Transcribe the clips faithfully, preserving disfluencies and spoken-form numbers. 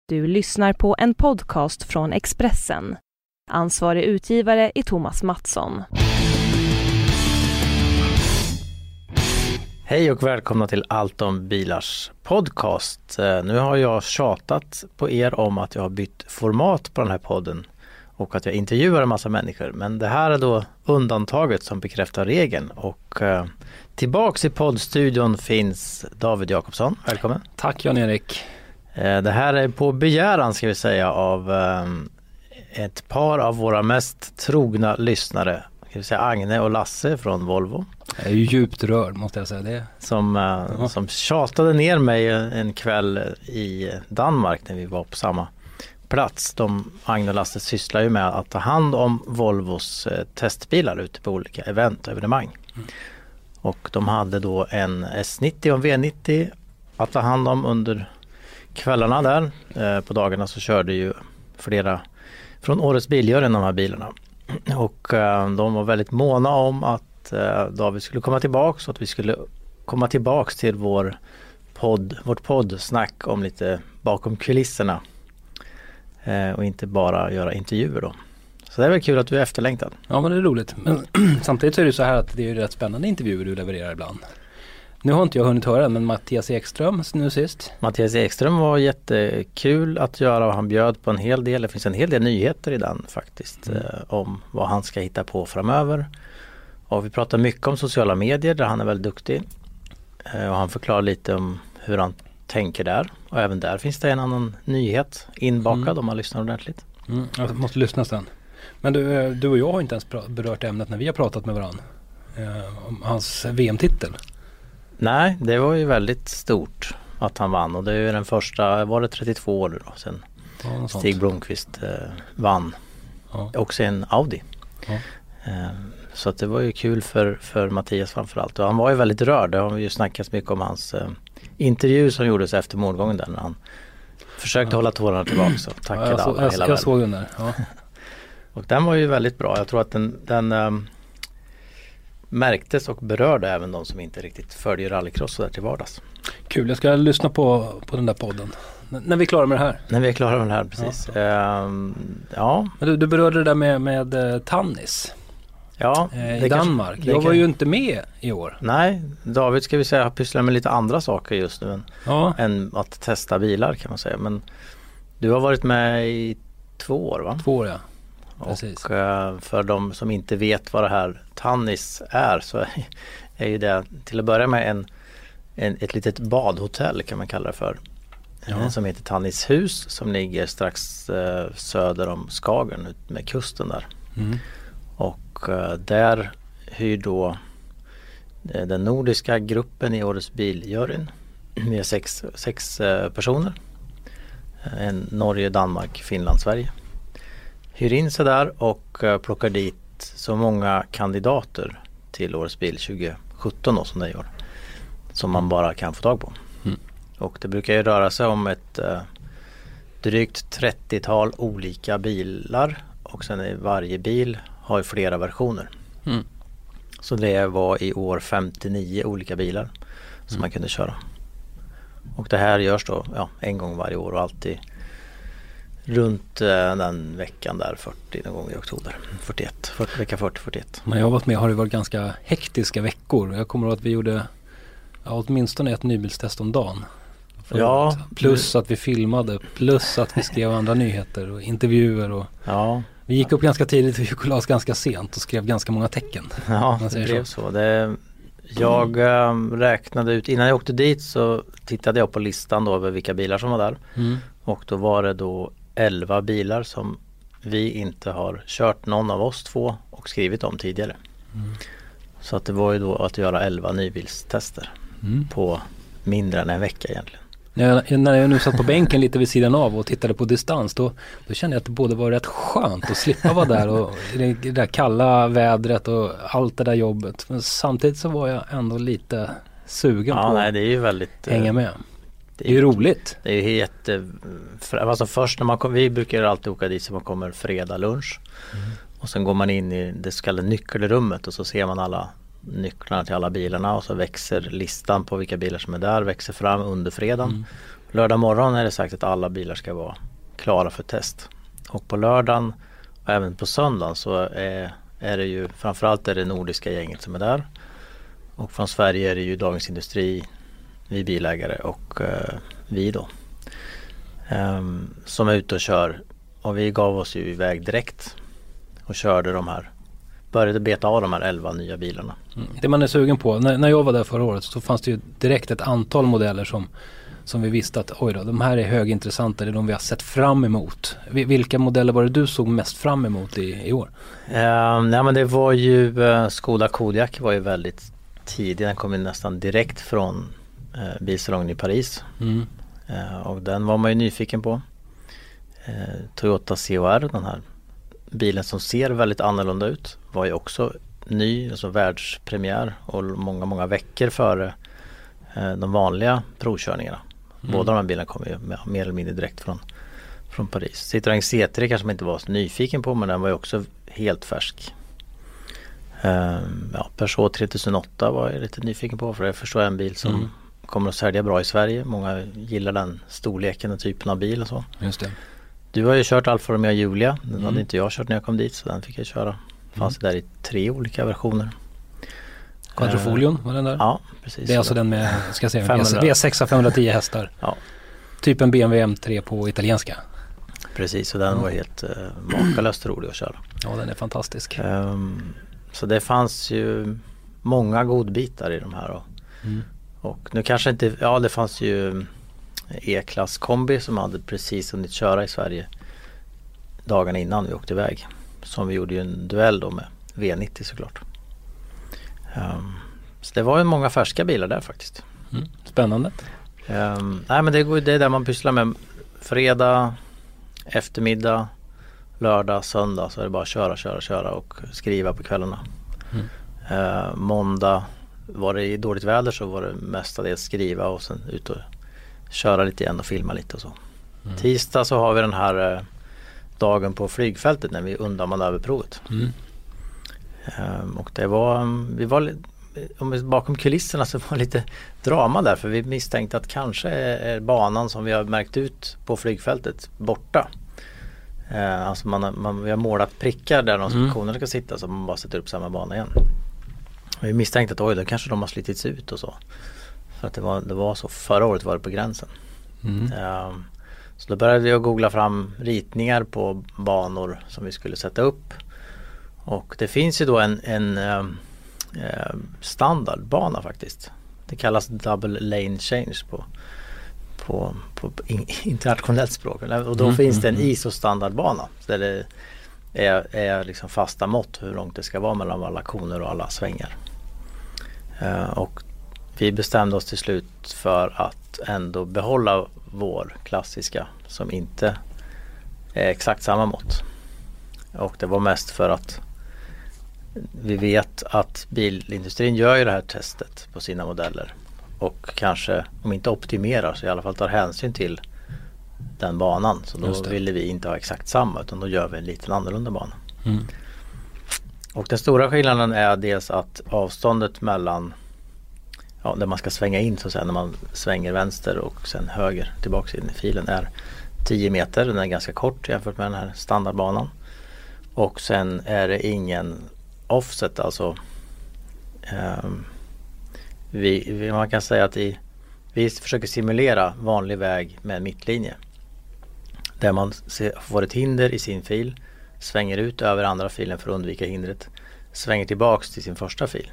Du lyssnar på en podcast från Expressen. Ansvarig utgivare är Thomas Mattsson. Hej och välkomna till Allt om bilars podcast. Nu har jag tjatat på er om att jag har bytt format på den här podden och att jag intervjuar en massa människor. Men det här är då undantaget som bekräftar regeln. Och eh, tillbaks i poddstudion finns David Jakobsson. Välkommen. Tack Jan-Erik. Eh, det här är på begäran ska vi säga av eh, ett par av våra mest trogna lyssnare. Ska vi säga Agne och Lasse från Volvo. Jag är ju djupt rörd måste jag säga det. Som, eh, ja. som tjatade ner mig en kväll i Danmark när vi var på samma plats. De, Agne och Lasse sysslar ju med att ta hand om Volvos eh, testbilar ute på olika event och evenemang. Mm. Och de hade då en S nittio och en V nittio att ta hand om under kvällarna där. Eh, på dagarna så körde ju flera från Årets Biljörn de här bilarna. Och eh, de var väldigt måna om att eh, David skulle komma tillbaka så att vi skulle komma tillbaka till vår podd, vårt poddsnack om lite bakom kulisserna. Eh, och inte bara göra intervjuer då. Så det är väl kul att du är efterlängtad. Ja men det är roligt. Men samtidigt så är det så här att det är rätt spännande intervjuer du levererar ibland. Nu har inte jag hunnit höra men Mattias Ekström nu sist. Mattias Ekström var jättekul att göra och han bjöd på en hel del. Det finns en hel del nyheter i den faktiskt. Mm. Eh, om vad han ska hitta på framöver. Och vi pratar mycket om sociala medier där han är väldigt duktig. Eh, och han förklarar lite om hur han tänker där. Och även där finns det en annan nyhet inbakad mm. om man lyssnar ordentligt. Mm, jag måste lyssna sen. Men du, du och jag har inte ens berört ämnet när vi har pratat med varandra. Eh, om hans V M-titel. Nej, det var ju väldigt stort att han vann. Och det är ju den första, var det trettiotvå år då sen ja, Stig Blomqvist eh, vann. Ja. Också en Audi. Ja. Eh, så att det var ju kul för, för Mattias framförallt. Och han var ju väldigt rörd. Det har vi ju snackat mycket om hans eh, intervju som gjordes efter mordgången där när han försökte ja. hålla tårarna tillbaka. Så tackade ja, jag, så, alla jag, hela jag världen. såg den där. Ja. Och den var ju väldigt bra. Jag tror att den, den um, märktes och berörde även de som inte riktigt följer rallycross så där till vardags. Kul, jag ska lyssna på, på den där podden. N- när vi är klara med det här. När vi är klara med det här, precis. Ja. Um, ja. Men du, du berörde det där med, med uh, Tannis. Ja, eh, i Danmark. Kanske, jag var kan... ju inte med i år. Nej, David ska vi säga har pysslat med lite andra saker just nu än, ja. än att testa bilar kan man säga. Men du har varit med i två år va? Två år ja. Precis. Och uh, för de som inte vet vad det här Tannis är så är ju det till att börja med en, en, ett litet badhotell kan man kalla det för. Ja. Som heter Tannis hus som ligger strax uh, söder om Skagen ut med kusten där. Mm. Och uh, där hyr då uh, den nordiska gruppen i Årets Biljörn. Vi är sex, sex uh, personer. Uh, en Norge, Danmark, Finland, Sverige. Hyr in sig där och uh, plockar dit så många kandidater till Årets Bil tjugo sjutton då, som det gör. Som man bara kan få tag på. Mm. Och det brukar ju röra sig om ett uh, drygt trettiotal olika bilar. Och sen är varje bil har ju flera versioner. Mm. Så det var i år femtionio olika bilar som mm. man kunde köra. Och det här görs då ja, en gång varje år och alltid runt eh, den veckan där fyrtio någon gång i oktober. fyrtioett, fyrtio, vecka fyrtio fyrtioett. Men jag har varit med har det varit ganska hektiska veckor. Jag kommer ihåg att vi gjorde ja, åtminstone ett nybilstest om dagen. Ja, plus att vi filmade, plus att vi skrev andra nyheter och intervjuer. Och ja. Vi gick upp ganska tidigt och gick och las ganska sent och skrev ganska många tecken. Ja, det blev så. så. Det, jag mm. äh, räknade ut, innan jag åkte dit så tittade jag på listan då över vilka bilar som var där. Mm. Och då var det då elva bilar som vi inte har kört någon av oss två och skrivit om tidigare. Mm. Så att det var ju då att göra elva nybilstester mm. på mindre än en vecka egentligen. När jag, när jag nu satt på bänken lite vid sidan av och tittade på distans då, då kände jag att det både var rätt skönt att slippa vara där och det, det där kalla vädret och allt det där jobbet. Men samtidigt så var jag ändå lite sugen ja, på nej, det är ju väldigt, att hänga med. Det är ju roligt. Det är ju jätte... Alltså först när man kommer, vi brukar alltid åka dit så man kommer fredag lunch. Mm. Och sen går man in i det så kallade nyckelrummet och så ser man alla nycklarna till alla bilarna och så växer listan på vilka bilar som är där, växer fram under fredagen. Mm. Lördag morgon är det sagt att alla bilar ska vara klara för test. Och på lördagen och även på söndagen så är, är det ju framförallt är det nordiska gänget som är där. Och från Sverige är det ju Dagens Industri, vi bilägare och eh, vi då. Um, som är ute och kör. Och vi gav oss ju iväg direkt och körde de här. Började beta av de här elva nya bilarna. Mm. Det man är sugen på, när, när jag var där förra året så fanns det ju direkt ett antal modeller som, som vi visste att oj då, de här är högintressanta, det är de vi har sett fram emot. Vilka modeller var det du såg mest fram emot i, i år? Uh, nej men det var ju uh, Skoda Kodiaq var ju väldigt tidig, den kom ju nästan direkt från uh, bilsalongen i Paris. Mm. Uh, och den var man ju nyfiken på. Uh, Toyota C H R, den här bilen som ser väldigt annorlunda ut, var ju också ny, alltså världspremiär och många, många veckor före eh, de vanliga provkörningarna. Mm. Båda de här bilarna kom ju med, mer eller mindre direkt från, från Paris. Citroën C tre kanske man inte var så nyfiken på, men den var ju också helt färsk. Eh, ja, Peugeot tre tusen åtta var jag lite nyfiken på, för det förstår jag en bil som mm. kommer att sälja bra i Sverige. Många gillar den storleken och typen av bil och så. Just det. Du har ju kört Alfa Romeo Giulia. Den mm. hade inte jag kört när jag kom dit, så den fick jag köra. Fanns mm. där i tre olika versioner. Quadrofolion var den där? Ja, precis. Det är alltså den med, ska jag säga, V sex femhundratio hästar. Ja. Typ en B M W M tre på italienska. Precis, och den mm. var helt uh, makalöst rolig att köra. Ja, den är fantastisk. Um, så det fanns ju många godbitar i de här. Och, mm. och nu kanske inte, ja det fanns ju E-klass kombi som hade precis hunnit köra i Sverige dagarna innan vi åkte iväg. Som vi gjorde ju en duell då med V nittio såklart. Um, så det var ju många färska bilar där faktiskt. Mm. Spännande. Um, nej men det, går, det är där man pysslar med fredag, eftermiddag, lördag, söndag, så är det bara köra, köra, köra och skriva på kvällarna. Mm. Uh, måndag var det i dåligt väder så var det mestadels skriva och sen ut och köra lite igen och filma lite och så. Mm. Tisdag så har vi den här eh, dagen på flygfältet när vi undrar manöverprovet. Mm. Um, och det var, vi var om vi, bakom kulisserna så var det lite drama där, för vi misstänkte att kanske är, är banan som vi har märkt ut på flygfältet borta. Uh, alltså man, man, vi har målat prickar där de mm. konerna ska sitta, så man bara sätter upp samma bana igen. Vi misstänkte att oj, då kanske de har slitits ut och så. För att det var, det var så, förra året var det på gränsen. Mm. Um, så då började vi att googla fram ritningar på banor som vi skulle sätta upp. Och det finns ju då en, en um, um, standardbana faktiskt. Det kallas double lane change på, på, på internationellt språk. Och då mm, finns det en I S O-standardbana. Där det är, är liksom fasta mått hur långt det ska vara mellan alla koner och alla svängar. Uh, och vi bestämde oss till slut för att ändå behålla vår klassiska som inte är exakt samma mått. Och det var mest för att vi vet att bilindustrin gör ju det här testet på sina modeller och kanske, om inte optimerar, så i alla fall tar hänsyn till den banan. Så då ville vi inte ha exakt samma, utan då gör vi en liten annorlunda bana. Mm. Och den stora skillnaden är dels att avståndet mellan, ja, där man ska svänga in så att säga, när man svänger vänster och sen höger tillbaka in i filen, är tio meter. Den är ganska kort jämfört med den här standardbanan. Och sen är det ingen offset, alltså um, vi, vi, man kan säga att i, vi försöker simulera vanlig väg med mittlinje. Där man ser, får ett hinder i sin fil, svänger ut över andra filen för att undvika hindret, svänger tillbaks till sin första fil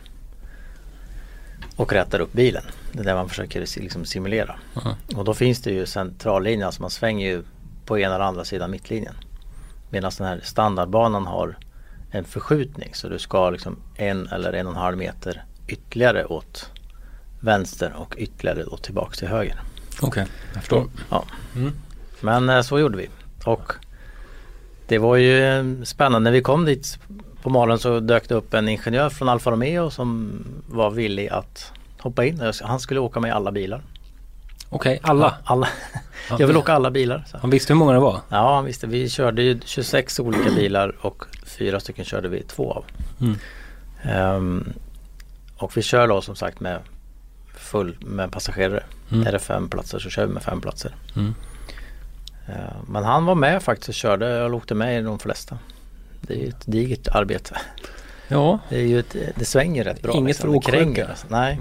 och rättar upp bilen. Det är det man försöker liksom simulera. Uh-huh. Och då finns det ju centrallinjen, alltså man svänger ju på ena eller andra sidan mittlinjen. Medan den här standardbanan har en förskjutning, så du ska liksom en eller en och en halv meter ytterligare åt vänster och ytterligare åt tillbaka till höger. Okej, okay, jag förstår. Ja. Mm. Men så gjorde vi. Och det var ju spännande. När vi kom dit på morgonen så dök det upp en ingenjör från Alfa Romeo som var villig att hoppa in. Han skulle åka med alla bilar. Okej, okay, alla? Ja, alla. Jag vill åka alla bilar. Så. Han visste hur många det var? Ja, han visste. Vi körde ju tjugosex olika bilar och fyra stycken körde vi två av. Mm. Um, och vi kör då som sagt med full med passagerare. Mm. Är det fem platser så kör vi med fem platser. Mm. Uh, men han var med faktiskt och körde. Jag åkte med i de flesta. Det är ju ett digert arbete. Ja. Det är ju ett, det svänger rätt bra. Inget liksom. för åksjuka. Alltså. Nej.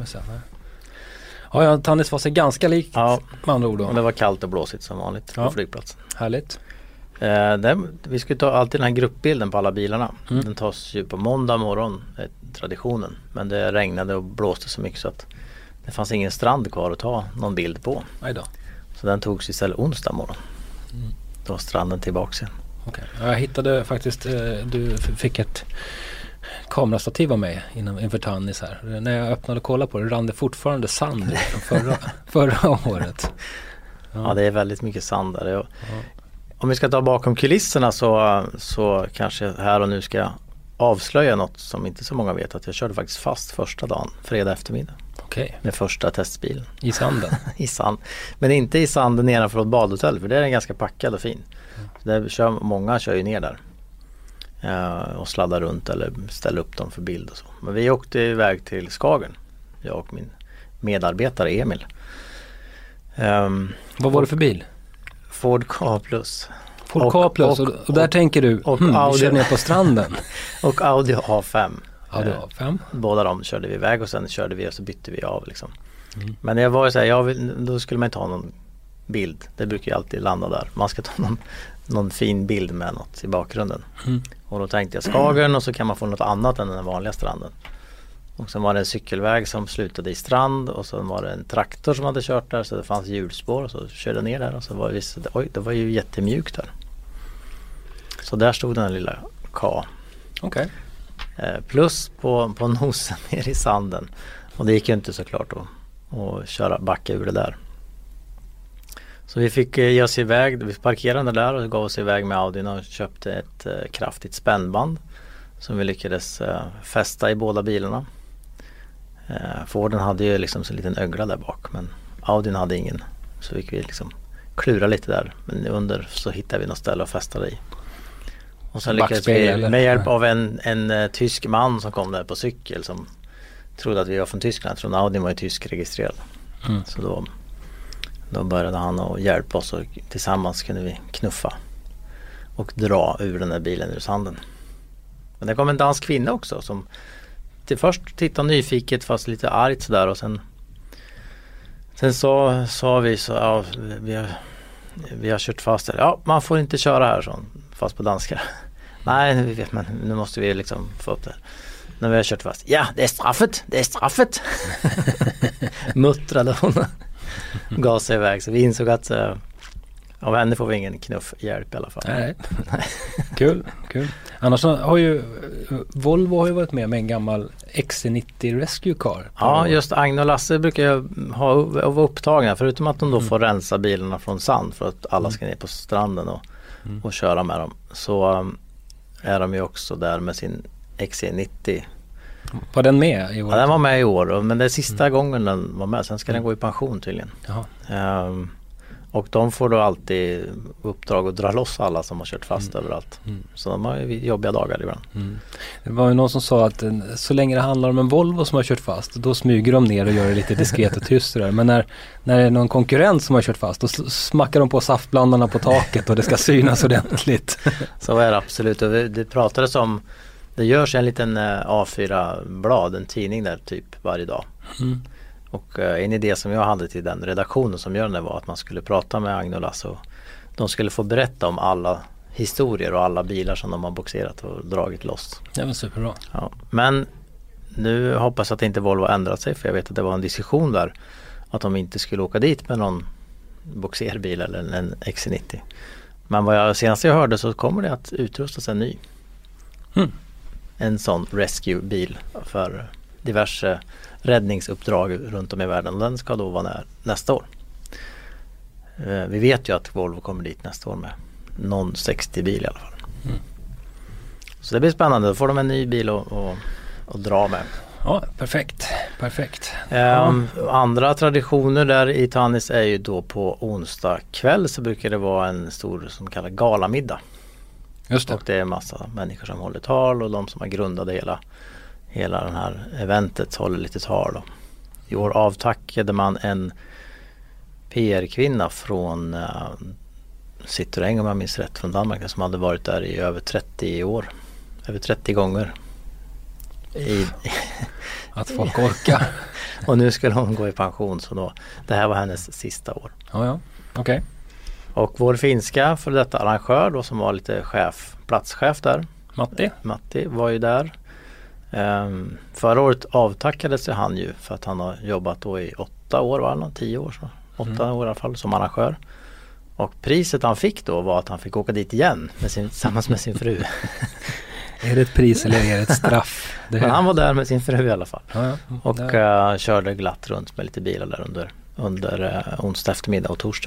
Ja, ja, Tannis var sig ganska likt Ja. med andra ord då. Och det var kallt och blåsigt som vanligt Ja. på flygplatsen. Härligt. Eh, det, vi skulle ta alltid den här gruppbilden på alla bilarna. Mm. Den tas ju på måndag morgon, är traditionen. Men det regnade och blåste så mycket så att det fanns ingen strand kvar att ta någon bild på. Nej då. Så den togs istället onsdag morgon. Mm. Då var stranden tillbaka igen. Okay. Jag hittade faktiskt, eh, du f- fick ett kamerastativ av mig innan, inför Tannis här. När jag öppnade och kollade på det rann det fortfarande sand från förra, förra året. Ja. ja, det är väldigt mycket sand där. Jag, ja. Om vi ska ta bakom kulisserna så, så kanske här och nu ska jag avslöja något som inte så många vet. Att jag körde faktiskt fast första dagen, fredag eftermiddag. Okay. Med första testbilen. I sanden? I sand. Men inte i sanden nedanför ett badhotell för det är den ganska packad och fin. Mm. Så där kör, många kör ju ner där. Uh, och sladdar runt eller ställer upp dem för bild och så. Men vi åkte iväg till Skagen. Jag och min medarbetare Emil. Um, Vad var det för bil? Ford Ka plus. Ford Ka plus och, och, och där och, tänker du, och hmm, Audi, vi kör ner på stranden. Och Audi A fem. Audi A fem. Båda de körde vi iväg och sen körde vi och så bytte vi av liksom. Mm. Men jag var ju så här, jag vill, då skulle man ta någon bild. Det brukar ju alltid landa där. Man ska ta någon, någon fin bild med något i bakgrunden. Mm. Och då tänkte jag Skagen och så kan man få något annat än den vanliga stranden. Och sen var det en cykelväg som slutade i strand och så var det en traktor som hade kört där så det fanns hjulspår och så körde jag ner där och så var det, oj, det var ju jättemjukt där. Så där stod den lilla K. Okej. Okay. Eh, plus på, på nosen ner i sanden. Och det gick ju inte såklart att, att köra backa ur det där. Så vi fick eh, ge oss iväg, vi parkerade där och gav oss iväg med Audin och köpte ett eh, kraftigt spännband som vi lyckades eh, fästa i båda bilarna. Eh, Forden hade ju liksom en liten ögla där bak men Audin hade ingen. Så fick vi liksom klura lite där. Men under så hittade vi något ställe att fästa det i. Och sen lyckades vi eller? med hjälp av en, en uh, tysk man som kom där på cykel som trodde att vi var från Tyskland. Jag trodde Audi var ju tysk registrerad. Mm. Så då, då började han att hjälpa oss och tillsammans kunde vi knuffa och dra ur den där bilen ur sanden. Men det kom en dansk kvinna också som till först tittade nyfiket fast lite argt sådär och sen sen sa, sa vi så ja, vi har, vi har kört fast där. Ja, man får inte köra här så, fast på danska. Nej, vi vet, men nu måste vi liksom få upp det. När vi har kört fast. Ja, det är straffet, det är straffet. Muttrade hon. Gav sig iväg så vi insåg att uh, av henne får vi ingen knuffhjälp i alla fall. Nej. Kul, kul. Annars har ju Volvo har ju varit med med en gammal X C nittio Rescue Car. Ja, just Agne och Lasse brukar ju ha vara upptagna förutom att de då mm. får rensa bilarna från sand för att alla ska ner på stranden och, mm. och köra med dem. Så um, är de ju också där med sin X C nittio. Var den med i år? Ja, den var med i år men det är sista mm. gången den var med. Sen ska mm. den gå i pension tydligen. Um, och de får då alltid uppdrag att dra loss alla som har kört fast mm. överallt. Mm. Så de har ju jobbiga dagar ibland. Mm. Det var ju någon som sa att så länge det handlar om en Volvo som har kört fast då smyger de ner och gör det lite diskret och tyst där. Men när, när det är någon konkurrent som har kört fast då smackar de på saftblandarna på taket och det ska synas ordentligt. Så är det absolut. Och det pratades om det görs en liten A fyra-blad, en tidning där typ varje dag. Mm. Och uh, en idé som jag hade till den redaktionen som gör det var att man skulle prata med Agne och Lasse och de skulle få berätta om alla historier och alla bilar som de har boxerat och dragit loss. Det var superbra. Ja. Men nu hoppas jag att inte Volvo har ändrat sig för jag vet att det var en diskussion där att de inte skulle åka dit med någon boxerbil eller en X C nittio. Men vad jag senast jag hörde så kommer det att utrustas en ny. Mm. En sån rescue-bil för diverse räddningsuppdrag runt om i världen. Den ska då vara nä- nästa år. Eh, vi vet ju att Volvo kommer dit nästa år med någon sextio-bil i alla fall. Mm. Så det blir spännande. Då får de en ny bil att och, och dra med. Ja, perfekt. Perfekt. Eh, ja. Andra traditioner där i Tannis är ju då på onsdag kväll så brukar det vara en stor som kallas galamiddag. Just det. Och det är en massa människor som håller tal och de som har grundat hela hela den här eventet håller lite tal. Då. I år avtackade man en P R-kvinna från uh, Citroën, om jag minns rätt, från Danmark, som hade varit där i över trettio år. Över trettio gånger. I, att folk orkar. Och nu skulle hon gå i pension, så då, det här var hennes sista år. Ja, ja. Okej. Okay. Och vår finska för detta arrangör då, som var lite chef, platschef där. Matti. Matti var ju där. Um, förra året avtackades han ju för att han har jobbat då i åtta år, var det tio år så. Åtta mm. år i alla fall som arrangör. Och priset han fick då var att han fick åka dit igen med sin, tillsammans med sin fru. Är det ett pris eller är det ett straff? Det Men han var där med sin fru i alla fall. Ja, ja. Och uh, körde glatt runt med lite bilar där under, under uh, onsdag eftermiddag och torsdag.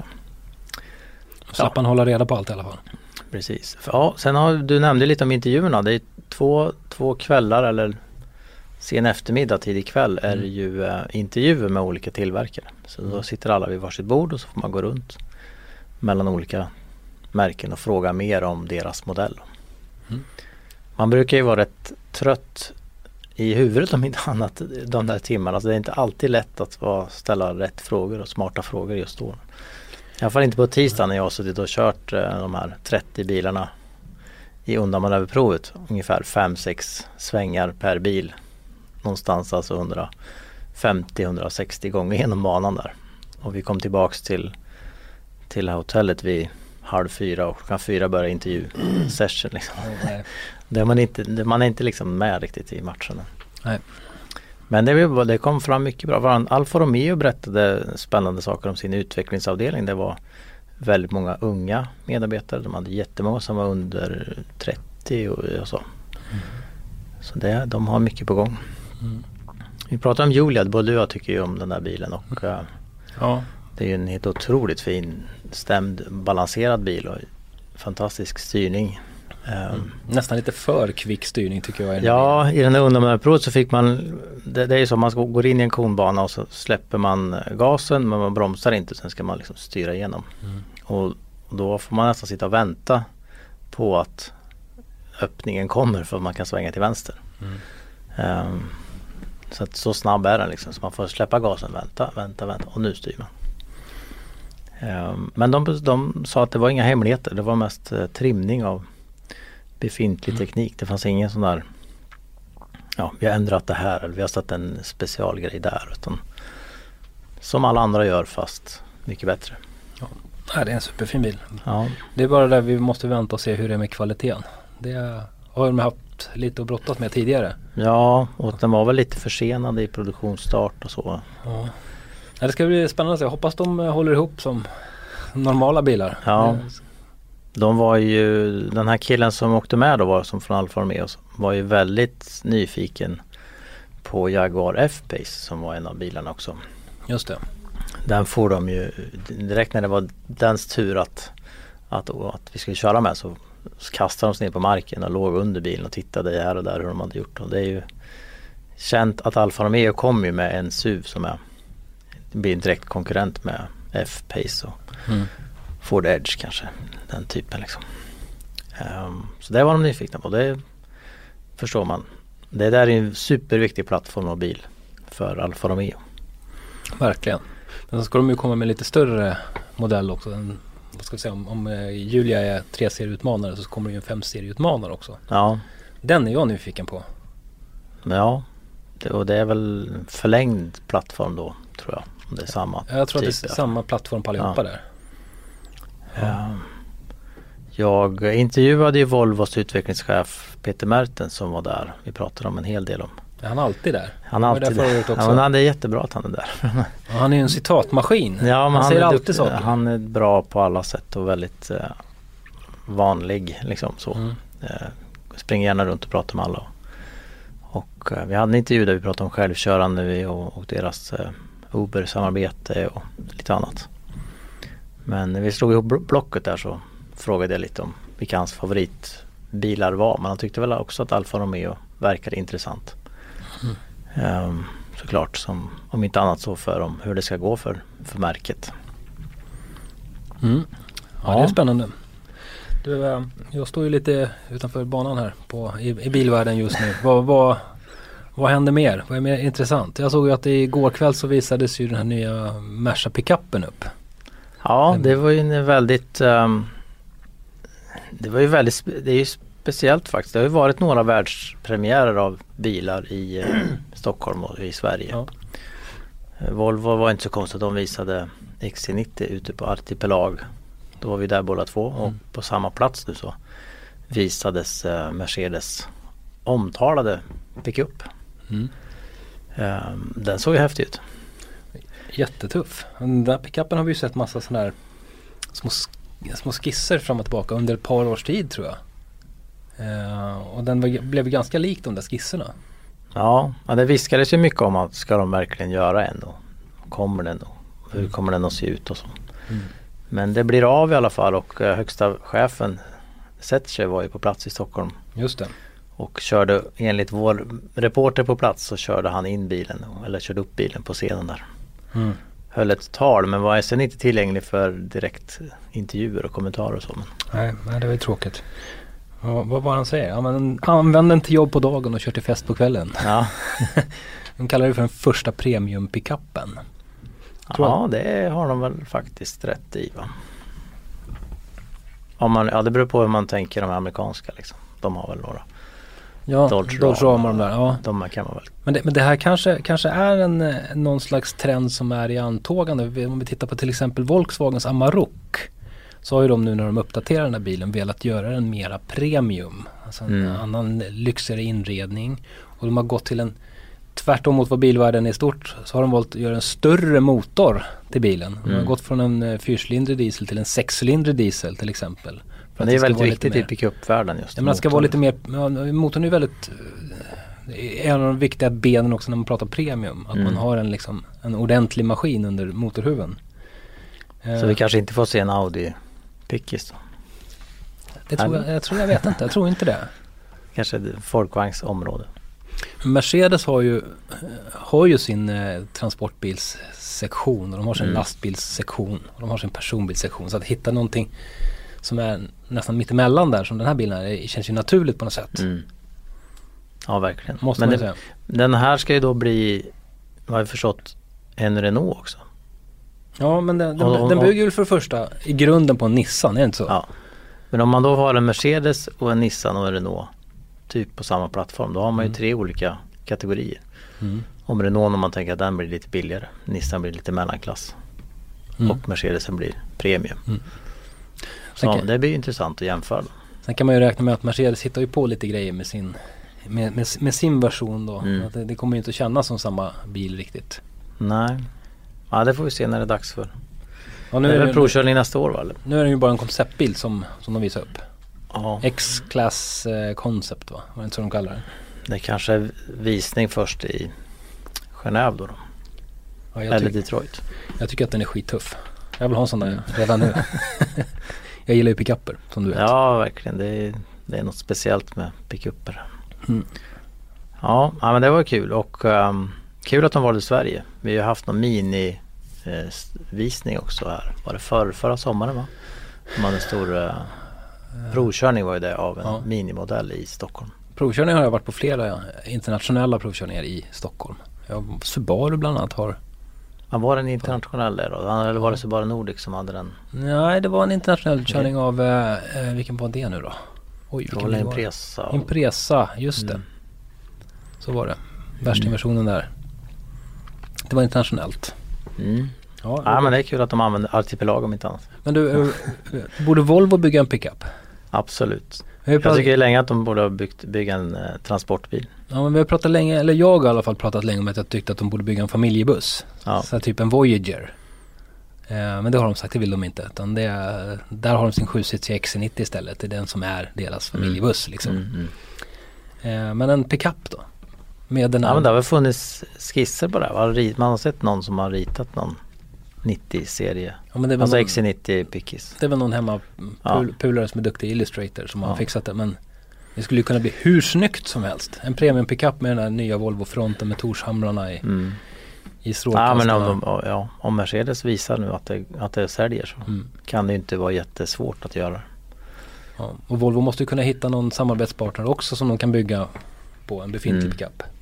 Slapp ja. han hålla reda på allt i alla fall. Precis. Ja, sen har du nämnde lite om intervjuerna. Det är två, två kvällar eller sen eftermiddag, tidig kväll är mm. ju uh, intervjuer med olika tillverkare. Så mm. då sitter alla vid varsitt bord och så får man gå runt mellan olika märken och fråga mer om deras modell. Mm. Man brukar ju vara rätt trött i huvudet om inte annat de där timmarna. Så det är inte alltid lätt att vara, ställa rätt frågor och smarta frågor just då. I alla fall inte på tisdagen när jag har suttit och kört uh, de här trettio bilarna i undanmanöverprovet. Ungefär fem sex svängar per bil. Någonstans alltså hundrafemtio till hundrasextio gånger genom banan där. Och vi kom tillbaks till, till hotellet vid halv fyra och klockan fyra började intervju-session. Liksom. Mm. Där man, inte, man är inte liksom med riktigt i matchen. Nej. Men det, det kom fram mycket bra. Alfa Romeo berättade spännande saker om sin utvecklingsavdelning. Det var väldigt många unga medarbetare. De hade jättemånga som var under trettio och, och så. Mm. Så det, de har mycket på gång. Mm. Vi pratar om Julia, både du och jag tycker ju om den där bilen. Och, mm. ja. Det är ju en helt otroligt fin, stämd, balanserad bil och fantastisk styrning. Mm. Nästan lite för kvick styrning tycker jag. Ja, i den här undanmanöverprovet så fick man, det, det är ju så, man går in i en konbana och så släpper man gasen men man bromsar inte, sen ska man liksom styra igenom. Mm. Och, och då får man nästan sitta och vänta på att öppningen kommer för att man kan svänga till vänster. Mm. Um, så att så snabb är den liksom, så man får släppa gasen, vänta, vänta, vänta och nu styr man. Um, men de, de sa att det var inga hemligheter, det var mest uh, trimning av befintlig mm. teknik. Det fanns ingen sån där, ja, vi har ändrat det här eller vi har satt en specialgrej där, utan som alla andra gör fast mycket bättre. Ja, det är en superfin bil. Ja. Det är bara där vi måste vänta och se hur det är med kvaliteten. Det har de haft lite att brottas med tidigare. Ja, och den var väl lite försenad i produktionsstart och så. Ja. Ja, det ska bli spännande att se. Jag hoppas de håller ihop som normala bilar. Ja. De var ju, den här killen som åkte med då var som från Alfa Romeo var ju väldigt nyfiken på Jaguar F-Pace som var en av bilarna också. Just det. Den får de ju, direkt när det var dens tur att, att, att vi skulle köra med så kastade de sig ner på marken och låg under bilen och tittade här och där hur de hade gjort. Och det är ju känt att Alfa Romeo kom ju med en S U V som är, blir en direkt konkurrent med F-Pace och mm. Ford Edge kanske, den typen liksom. Um, så det var de nyfikna på, det förstår man. Det där är en superviktig plattform och bil för Alfa Romeo. Verkligen. Men så ska de ju komma med lite större modell också. En, vad ska jag säga, om, om Julia är tre serieutmanare så kommer det ju en fem serieutmanare också. Ja. Den är jag nyfiken på. Ja, det, och det är väl förlängd plattform då, tror jag. Det är samma jag tror typ, att det är samma plattform på allihopa ja. där. Ja. Jag intervjuade ju Volvos utvecklingschef Peter Mertens som var där. Vi pratade om en hel del om. Är han alltid där? Han är alltid där. Också. Ja, men det är jättebra att han är där. Ja, han är ju en citatmaskin. Ja, men han, han säger är alltid saker. Han är bra på alla sätt och väldigt eh, vanlig liksom så. Mm. Eh, springer gärna runt och pratar med alla. Och eh, vi hade en intervju där vi pratade om självkörande och, och deras eh, Uber-samarbete och lite annat. Men vi slog ihop blocket där så frågade jag lite om vilka hans favoritbilar var. Men han tyckte väl också att Alfa Romeo verkade intressant. Mm. Um, såklart, som, om inte annat så för om hur det ska gå för, för märket. Mm. Ja, ja, det är spännande. Du, jag står ju lite utanför banan här på, i, i bilvärlden just nu. vad, vad, Vad händer mer? Vad är mer intressant? Jag såg ju att igår kväll så visades ju den här nya Merca pickupen upp. Ja, det var ju en väldigt um, det var ju väldigt det är ju speciellt faktiskt. Det har ju varit några världspremiärer av bilar i uh, Stockholm och i Sverige. Ja. Volvo var inte så konstigt, de visade X C nittio ute på Artipelag. Då var vi där båda två och mm. på samma plats nu så visades uh, Mercedes omtalade pickup. Mm. Um, den såg ju häftig ut. Jättetuff. Den där pickupen har vi ju sett massa sådana här små, små skisser fram och tillbaka under ett par års tid tror jag. Uh, och den var, blev ganska lik de där skisserna. Ja, ja, det viskades ju mycket om att ska de verkligen göra en och kommer den och hur mm. kommer den att se ut och så. Mm. Men det blir av i alla fall och uh, högsta chefen Setcher var ju på plats i Stockholm. Just det. Och körde, enligt vår reporter på plats så körde han in bilen eller körde upp bilen på scenen där. Mm. Höll ett tal men var sen inte tillgänglig för direkt intervjuer och kommentarer och så. Men. Nej, nej, det var ju tråkigt. Vad, vad var han säger? Ja, men använd den till jobb på dagen och kör till fest på kvällen. Ja. De kallar det för den första premium-pickupen. Ja, det har de väl faktiskt rätt i va? Om man, ja, det beror på hur man tänker de amerikanska liksom. De har väl några. Ja, Dodge Ram de där. Ja. De kan man väl. Men det, men det här kanske, kanske är en någon slags trend som är i antågande. Om vi tittar på till exempel Volkswagens Amarok så har ju de nu när de uppdaterar den här bilen velat göra den mera premium. Alltså en mm. annan lyxigare inredning. Och de har gått till en, tvärtom mot vad bilvärlden är stort, så har de valt att göra en större motor till bilen. De har mm. gått från en fyrcylindrig diesel till en sexcylindrig diesel till exempel. Men det är väldigt viktigt i pick-up-världen just. Ja, men det ska vara lite mer, ja, motorn är väldigt är en av de viktiga benen också när man pratar premium. Att mm. man har en, liksom, en ordentlig maskin under motorhuven. Så uh, vi kanske inte får se en Audi Pickis då? Det tror jag, jag tror jag vet inte, jag tror inte det. Kanske folkvagnsområde. Mercedes har ju, har ju sin eh, transportbilssektion och de har sin mm. lastbilssektion och de har sin personbilssektion. Så att hitta någonting som är nästan mittemellan där som den här bilen är, det känns ju naturligt på något sätt. Mm. Ja, verkligen. Måste Men man det, säga. Den här ska ju då bli, vad jag förstått, en Renault också. Ja, men den, den, och, den bygger ju för det första i grunden på en Nissan, är det inte så? Ja. Men om man då har en Mercedes och en Nissan och en Renault typ på samma plattform, då har man ju mm. tre olika kategorier. Mm. Om Renault, om man tänker att den blir lite billigare, Nissan blir lite mellanklass mm. och Mercedesen blir premium. Mm. Så kan, det blir intressant att jämföra. Sen kan man ju räkna med att Mercedes hittar ju på lite grejer med sin, med, med, med sin version då. Mm. Att det, det kommer ju inte att kännas som samma bil riktigt. Nej. Ja, det får vi se när det är dags för. Ja, nu det är väl provkörning nästa år va? Eller? Nu är det ju bara en konceptbil som, som de visar upp. Ja. X-Class eh, Concept va? Var det inte så de kallar det? Det kanske är visning först i Genève då. då. Ja, eller tyck- Detroit. Jag tycker att den är skittuff. Jag vill ha en sån där redan nu. Jag gillar ju pick-upper som du vet. Ja, verkligen. Det är, det är något speciellt med pick-upper. Mm. Ja, ja, men det var kul. Och um, kul att de var i Sverige. Vi har haft någon mini eh, visning också här. Var det för, förra sommaren va? De hade en stor eh, provkörning var ju det av en ja. minimodell i Stockholm. Provkörning har jag varit på flera internationella provkörningar i Stockholm. Jag, Subaru bland annat har. Ja, var det en internationell där då? Eller var det Subaru Nordic som hade den? Nej, det var en internationell körning mm. av, eh, vilken var det nu då? Oj, det var en Impresa. Impresa, just mm. det. Så var det. Värstingversionen mm. där. Det var internationellt. Mm. Ja, ja men det är kul att de använder Artipelag om inte annat. Men du, borde Volvo bygga en pickup? Absolut. Jag tycker länge att de borde ha byggt, bygga en eh, transportbil. Ja, men vi har pratat länge, eller jag har i alla fall pratat länge om att jag tyckte att de borde bygga en familjebuss. Ja. Så typ en Voyager. Eh, men det har de sagt, det vill de inte. Utan det är, där har de sin sju-sitsiga X C nittio istället. Det är den som är deras familjebuss. Mm. Liksom. Mm, mm. Eh, men en pickup då? Med den ja, men det har väl funnits skisser på det här. Man har sett någon som har ritat någon nittio-serie. Ja, men det är alltså någon, X C nittio Pickis. Det är väl någon hemma pul- pulare som är duktig illustrator som ja. har fixat det. Men det skulle ju kunna bli hur snyggt som helst. En premium pickup med den här nya Volvo-fronten med torshamrarna i, mm. i strålkastarna. Ja, men om, ja, om Mercedes visar nu att det, att det säljer så mm. kan det ju inte vara jättesvårt att göra. Ja, och Volvo måste ju kunna hitta någon samarbetspartner också som de kan bygga på en befintlig mm. pickup.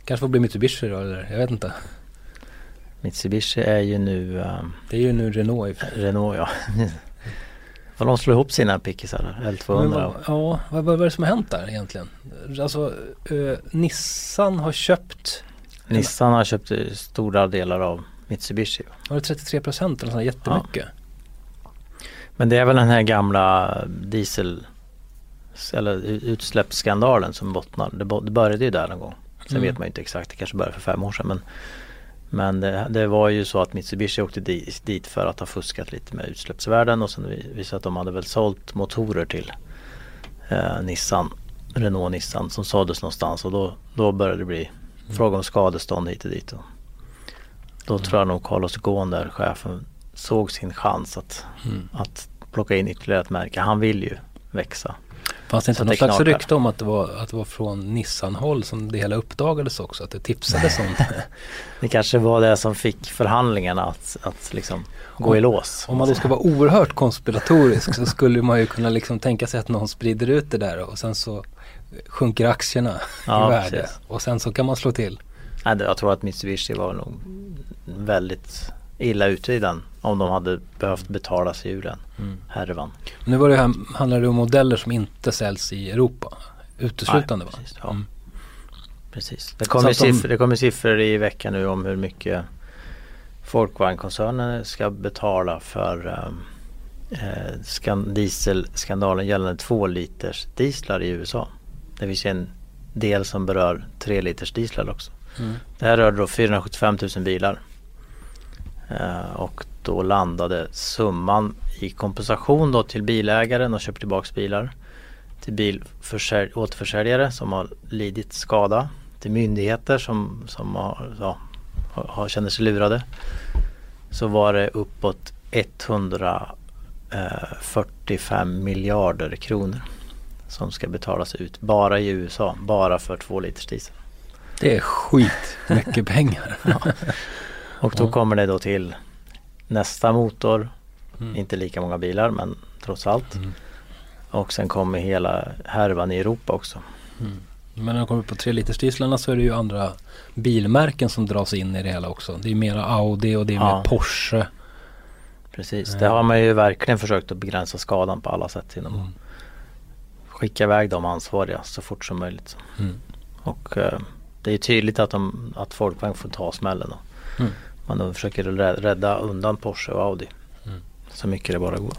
Kanske får bli Mitsubishi då, eller jag vet inte. Mitsubishi är ju nu... Um, det är ju nu Renault. I Renault, ja. Får de slå ihop sina pickisar, L tvåhundra? Men, ja, vad, vad är det som har hänt där egentligen? Alltså, uh, Nissan har köpt... Nissan har köpt stora delar av Mitsubishi. Var det trettiotre procent eller sådär, jättemycket? Ja. Men det är väl den här gamla diesel eller utsläppsskandalen som bottnar. Det, det började ju där någon gång. Sen mm. vet man ju inte exakt, det kanske började för fem år sedan. Men, men det, det var ju så att Mitsubishi åkte dit, dit för att ha fuskat lite med utsläppsvärden och sen visade att de hade väl sålt motorer till eh, Nissan, Renault Nissan som såldes någonstans och då, då började det bli mm. fråga om skadestånd hit och dit. Och då mm. tror jag nog Carlos Ghosn där, chefen, såg sin chans att, mm. att plocka in ytterligare ett märke. Han vill ju växa. Fanns det inte någon slags rykte om att det var, att det var från Nissan-håll som det hela uppdagades också? Att det tipsades om det? Det kanske var det som fick förhandlingarna att, att liksom gå om, i lås. Om man då ska vara oerhört konspiratorisk så skulle man ju kunna liksom tänka sig att någon sprider ut det där och sen så sjunker aktierna ja, i värde. Precis. Och sen så kan man slå till. Nej, jag tror att Mitsubishi var nog väldigt illa ute i den om de hade behövt betala sig ur den mm. härvan. Men nu var det här, handlar det om modeller som inte säljs i Europa uteslutande. Nej, precis, va? ja. Mm. Precis. Det kommer, siffror, det kommer siffror i veckan nu om hur mycket Volkswagen-koncernen ska betala för eh, skan, dieselskandalen gällande två liters dieslar i U S A. Det finns en del som berör tre liters dieslar också. Mm. Det här rör då fyrahundrasjuttiofem tusen bilar. Uh, och då landade summan i kompensation då till bilägaren och köpt tillbaks bilar, till bilförsälj- återförsäljare som har lidit skada, till myndigheter som, som har, ja, har, har känner sig lurade, så var det uppåt etthundrafyrtiofem miljarder kronor som ska betalas ut bara i U S A, bara för två liters diesel. Det är skit mycket pengar. Ja. Och då kommer det då till nästa motor, mm. inte lika många bilar men trots allt. Mm. Och sen kommer hela härvan i Europa också. Mm. Men när det kommer på tre liters dieslarna så är det ju andra bilmärken som dras in i det hela också. Det är mera Audi och det är ja. mer Porsche. Precis, mm. det har man ju verkligen försökt att begränsa skadan på alla sätt genom mm. att skicka iväg de ansvariga så fort som möjligt. Mm. Och eh, det är tydligt att, de, att Volkswagen får ta smällen då. Mm. Man då försöker rädda undan Porsche och Audi mm. så mycket det bara går.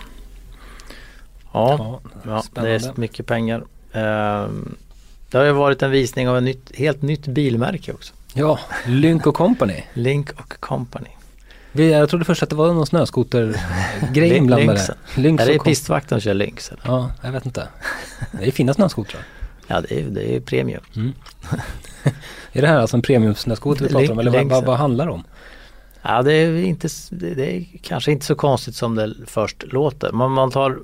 Ja, ja det är mycket pengar. Um, det har ju varit en visning av ett nytt, helt nytt bilmärke också. Ja, Lynk och Company. Lynk och Company. Vi, jag trodde först att det var någon snöskoter-grej inblandade. Lynx är det pistvakten som kör Lynx? Eller? Ja, jag vet inte. Det är fina snöskotrar. Ja, det är, det är premium. Mm. Är det här alltså en premium-snöskoter vi pratar om? Eller vad, vad, vad handlar det om? Ja, det är, inte, det är kanske inte så konstigt som det först låter. Man, man tar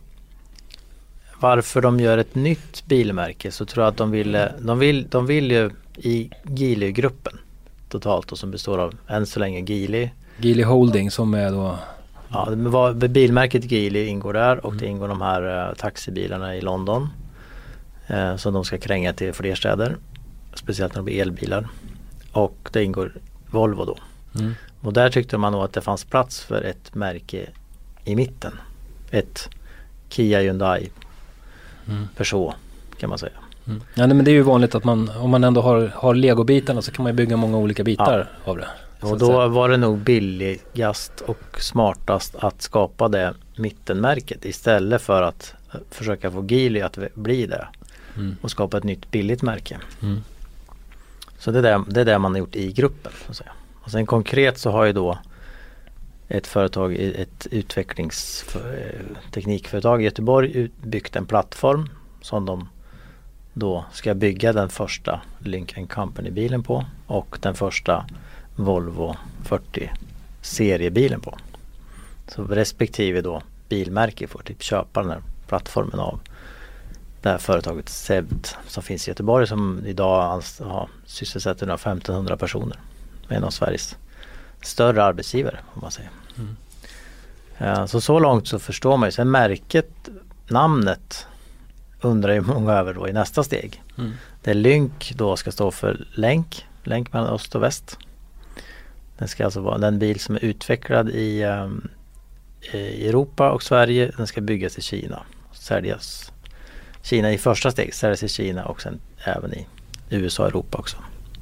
varför de gör ett nytt bilmärke så tror jag att de vill, de vill, de vill ju i Geely-gruppen totalt och som består av än så länge Geely. Geely Holding som är då... Ja, bilmärket Geely ingår där och mm. det ingår de här uh, taxibilarna i London uh, som de ska kränga till fler städer. Speciellt när det blir elbilar. Och det ingår Volvo då. Mm. Och där tyckte man nog att det fanns plats för ett märke i mitten. Ett Kia, Hyundai, mm. Peugeot kan man säga. Mm. Ja, nej, men det är ju vanligt att man, om man ändå har, har legobitarna så kan man bygga många olika bitar ja. av det. Och då var det nog billigast och smartast att skapa det mittenmärket istället för att försöka få Geely att bli det. Mm. Och skapa ett nytt billigt märke. Mm. Så det är det, det är det man har gjort i gruppen. Så att säga. Och sen konkret så har ju då ett företag, ett utvecklingsteknikföretag i Göteborg byggt en plattform som de då ska bygga den första Lynk and Company-bilen på och den första Volvo fyrtio seriebilen på. Så respektive då bilmärke får typ köpa den här plattformen av det här företaget Sebd som finns i Göteborg som idag ja, sysselsätter femtonhundra personer. En av Sveriges större arbetsgivare om man säger. Mm. Ja, så så långt så förstår man ju. Sen märket, namnet undrar ju många över då i nästa steg. Mm. Där Lynk då ska stå för länk länk mellan öst och väst. Den ska alltså vara den bil som är utvecklad i, um, i Europa och Sverige. Den ska byggas i Kina. Säljas Kina i första steg, säljas i Kina och sen även i U S A och Europa också.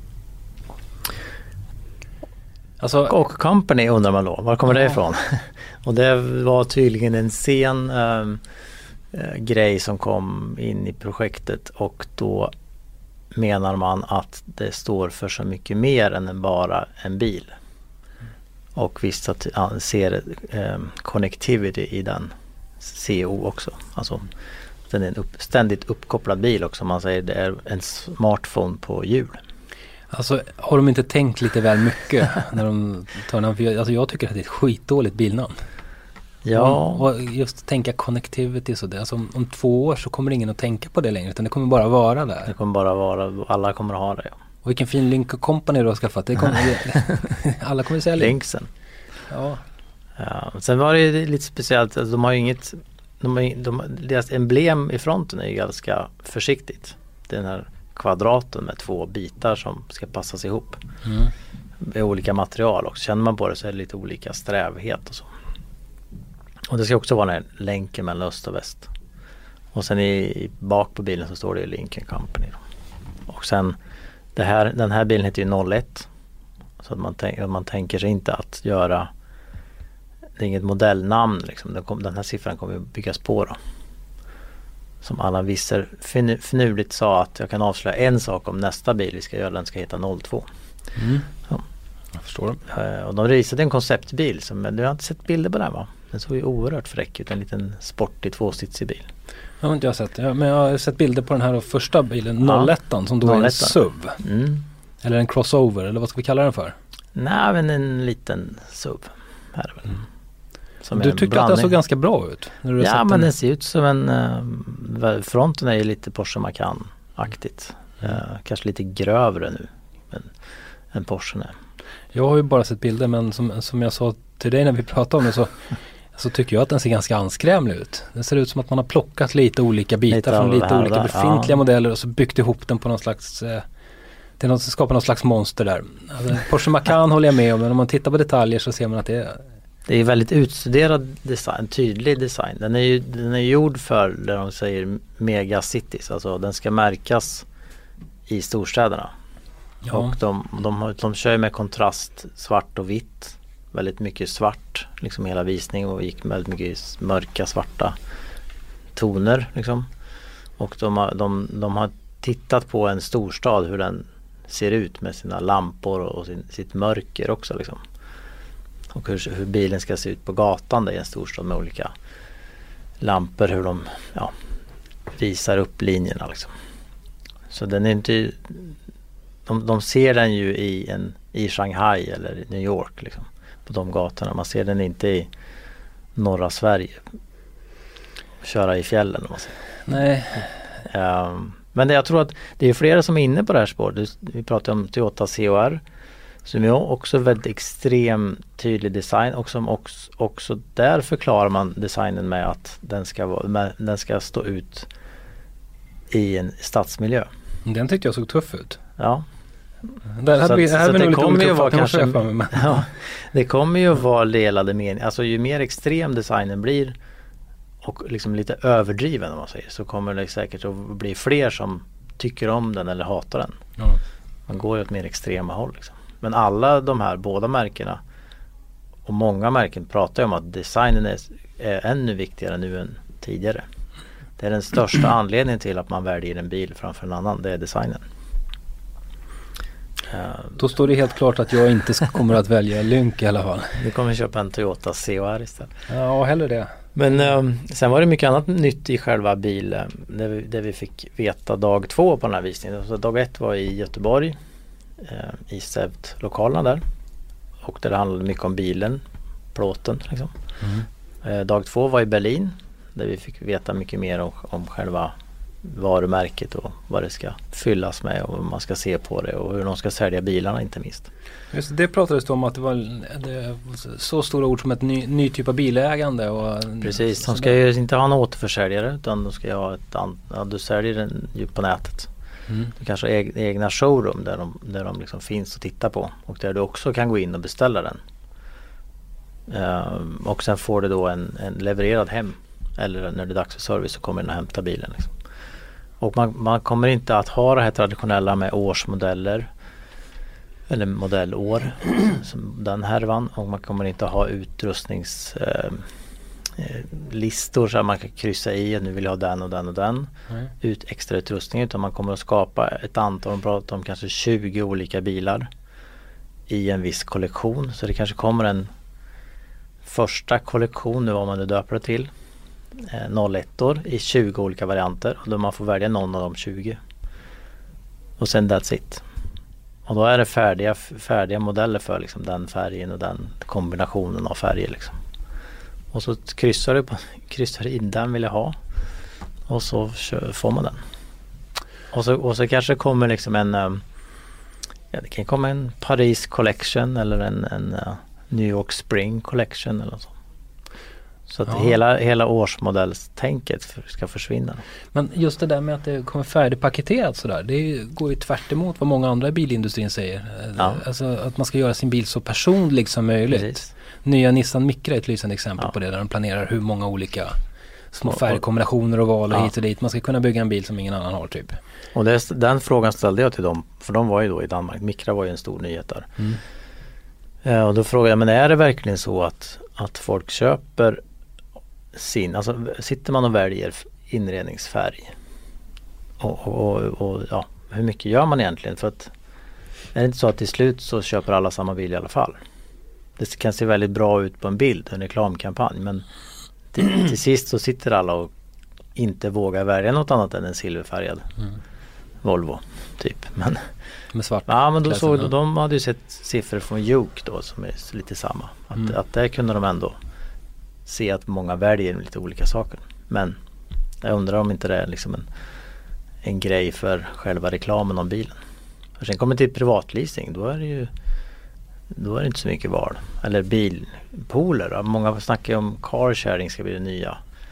Alltså, och Company undrar man då, var kommer ja. det ifrån? Och det var tydligen en sen um, uh, grej som kom in i projektet, och då menar man att det står för så mycket mer än bara en bil. Och visst att uh, ser uh, connectivity i den C O också. Alltså den är en upp, ständigt uppkopplad bil också. Man säger det är en smartphone på hjul. Alltså har de inte tänkt lite väl mycket när de tar namn? Alltså jag tycker att det är ett skitdåligt bilnamn. Ja. Och just tänka connectivity så det. Alltså om, om två år så kommer ingen att tänka på det längre, utan det kommer bara vara där. Det kommer bara vara, alla kommer att ha det. Ja. Och vilken fin Lynk Company du har skaffat. Det kommer, alla kommer säga Linksen. Ja. Ja. Sen var det lite speciellt, alltså de har ju inget, de har, de, deras emblem i fronten är ju ganska försiktigt. Den här kvadraten med två bitar som ska passas ihop. Mm. Med olika material också. Känner man på det så är det lite olika strävhet och så. Och det ska också vara den här länken mellan öst och väst. Och sen i, bak på bilen så står det Lynk Company. Då. Och sen det här, den här bilen heter ju noll ett. Så att man, tänk, man tänker sig inte att göra, det är inget modellnamn liksom. Den, kom, den här siffran kommer att byggas på då. Som Allan Visser fin, finurligt sa att jag kan avslöja en sak om nästa bil vi ska göra, den ska heta noll två. Mm. Ja. Jag förstår. Och de visade en konceptbil som, du har inte sett bilder på den va? Den såg ju oerhört fräck ut, en liten sportig tvåsitsig bil. Jag har inte jag sett, ja, men jag har sett bilder på den här första bilen, noll ett ja. Som då är en S U V. Mm. Eller en crossover, eller vad ska vi kalla den för? Nej, men en liten S U V. Här är väl. Mm. Som du tycker blandning. Att den såg ganska bra ut? När du ja, men den. den ser ut som en, uh, fronten är ju lite Porsche Macan-aktigt. Mm. Uh, kanske lite grövre nu än, än Porschen är. Jag har ju bara sett bilder, men som, som jag sa till dig när vi pratade om det så så tycker jag att den ser ganska anskrämlig ut. Den ser ut som att man har plockat lite olika bitar lite från lite olika där. befintliga ja. modeller och så byggt ihop den på någon slags, eh, till något, skapa någon slags monster där. Alltså, Porsche Macan håller jag med om, men om man tittar på detaljer så ser man att det är... Det är väldigt utstuderad design, tydlig design. Den är ju den är gjord för, där de säger megacities, alltså den ska märkas i storstäderna. Ja. Och de, de, de, de kör med kontrast svart och vitt. Väldigt mycket svart, liksom hela visningen, och gick väldigt mycket mörka svarta toner liksom. Och de har, de, de har tittat på en storstad, hur den ser ut med sina lampor och sin, sitt mörker också liksom. Och hur, hur bilen ska se ut på gatan där i en storstad med olika lampor, hur de ja, visar upp linjerna liksom. Så den är inte, de, de ser den ju i, en, i Shanghai eller New York liksom. På de gatorna. Man ser den inte i norra Sverige. Köra i fjällen. Om man säger. Nej. Um, men det, jag tror att det är flera som är inne på det här spåret. Vi pratar om Toyota C O R. Som är också väldigt extrem tydlig design. Och som också, också där förklarar man designen med att den ska, vara, med, den ska stå ut i en stadsmiljö. Den tyckte jag såg tuff ut. Ja. Där hade vi, här så, så det kommer ju vara kanske, med, ja, det kommer ju vara delade meningar. Alltså ju mer extrem designen blir och liksom lite överdriven om man säger, så kommer det säkert att bli fler som tycker om den eller hatar den. Ja. Man går ju åt mer extrema håll liksom. Men alla de här båda märkena och många märken pratar ju om att designen är, är ännu viktigare nu än tidigare. Det är den största anledningen till att man väljer en bil framför en annan, det är designen. Då står det helt klart att jag inte kommer att välja Lynk i alla fall. Du kommer köpa en Toyota C O R istället. Ja, hellre det. Men um, sen var det mycket annat nytt i själva bilen. Det vi, det vi fick veta dag två på den här visningen. Så dag ett var i Göteborg. Eh, I S E V T-lokalerna där. Och där det handlade mycket om bilen. Plåten liksom. Mm. Eh, dag två var i Berlin. Där vi fick veta mycket mer om, om själva varumärket och vad det ska fyllas med och hur man ska se på det och hur de ska sälja bilarna inte minst. Just det pratades det om att det var det, så stora ord som ett ny, ny typ av bilägande. Och precis, de ska ju inte ha en återförsäljare utan de ska ha ett an, ja, du säljer den ju på nätet. Mm. Du kanske har eg- egna showroom där de, där de liksom finns att titta på och där du också kan gå in och beställa den. Uh, och sen får du då en, en levererad hem, eller när det är dags för service så kommer den och hämta bilen. Liksom. Och man, man kommer inte att ha det här traditionella med årsmodeller eller modellår som den här vann, och man kommer inte ha utrustningslistor uh, så att man kan kryssa i att nu vill jag ha den och den och den mm. ut extra utrustning, utan man kommer att skapa ett antal, de pratar om kanske tjugo olika bilar i en viss kollektion, så det kanske kommer en första kollektion, nu vad man nu döper det till, eh, noll ett-or i tjugo olika varianter, och då man får välja någon av de tjugo. Och sen that's it. Och då är det färdiga, färdiga modeller för liksom den färgen och den kombinationen av färger. Liksom. Och så kryssar du, på, kryssar du in den vill jag ha, och så kör, får man den. Och så, och så kanske det kommer liksom en, ja, det kan komma en Paris Collection eller en, en New York Spring Collection eller så. Så att ja. hela, hela årsmodellstänket ska försvinna. Men just det där med att det kommer färdigpaketerat sådär, det går ju tvärt emot vad många andra i bilindustrin säger. Ja. Alltså att man ska göra sin bil så personlig som möjligt. Precis. Nya Nissan Micra är ett lysande exempel ja. på det, där de planerar hur många olika små färgkombinationer och val och ja. hit och dit. Man ska kunna bygga en bil som ingen annan har typ. Och det, den frågan ställde jag till dem, för de var ju då i Danmark. Micra var ju en stor nyhet där. Mm. Ja, och då frågade jag, men är det verkligen så att, att folk köper sin, alltså sitter man och väljer inredningsfärg och, och, och, och ja, hur mycket gör man egentligen? För att är det inte så att till slut så köper alla samma bil i alla fall? Det kan se väldigt bra ut på en bild, en reklamkampanj, men till, till sist så sitter alla och inte vågar välja något annat än en silverfärgad mm. Volvo typ. Men, med svart. Ja, men då såg de, de hade ju sett siffror från Juke då som är lite samma. Att, mm. att där kunde de ändå se att många väljer lite olika saker. Men jag undrar om inte det är liksom en, en grej för själva reklamen om bilen. Och sen kommer till privatleasing, då är det ju då är det inte så mycket val. Eller bilpooler. Många snackar om car sharing ska bli det nya.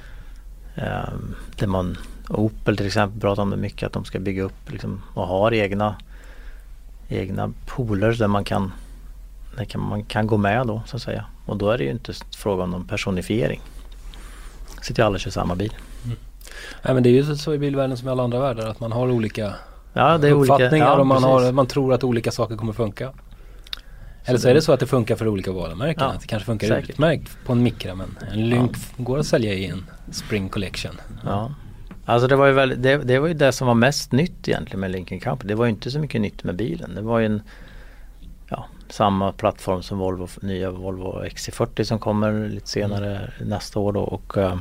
Um, där man, Opel till exempel pratar om det mycket, att de ska bygga upp liksom, och har egna egna pooler där man kan, där kan man kan gå med då så att säga. Och då är det ju inte frågan om någon personifiering. Sitter ju alla och kör samma bil. Mm. Nej, men det är ju så i bilvärlden som i alla andra världar, att man har olika ja, det är uppfattningar olika, ja, och man, har, man tror att olika saker kommer funka. Eller så är det så att det funkar för olika varumärken. Ja, att det kanske funkar säkert. Utmärkt på en Micra, men en Lynk ja. går att sälja i en Spring Collection. Ja. ja. Alltså det var ju väl, det, det var ju det som var mest nytt egentligen med Lincoln Company. Det var ju inte så mycket nytt med bilen. Det var ju en ja, samma plattform som Volvo, nya Volvo X C fyrtio som kommer lite senare mm. nästa år då, och uh,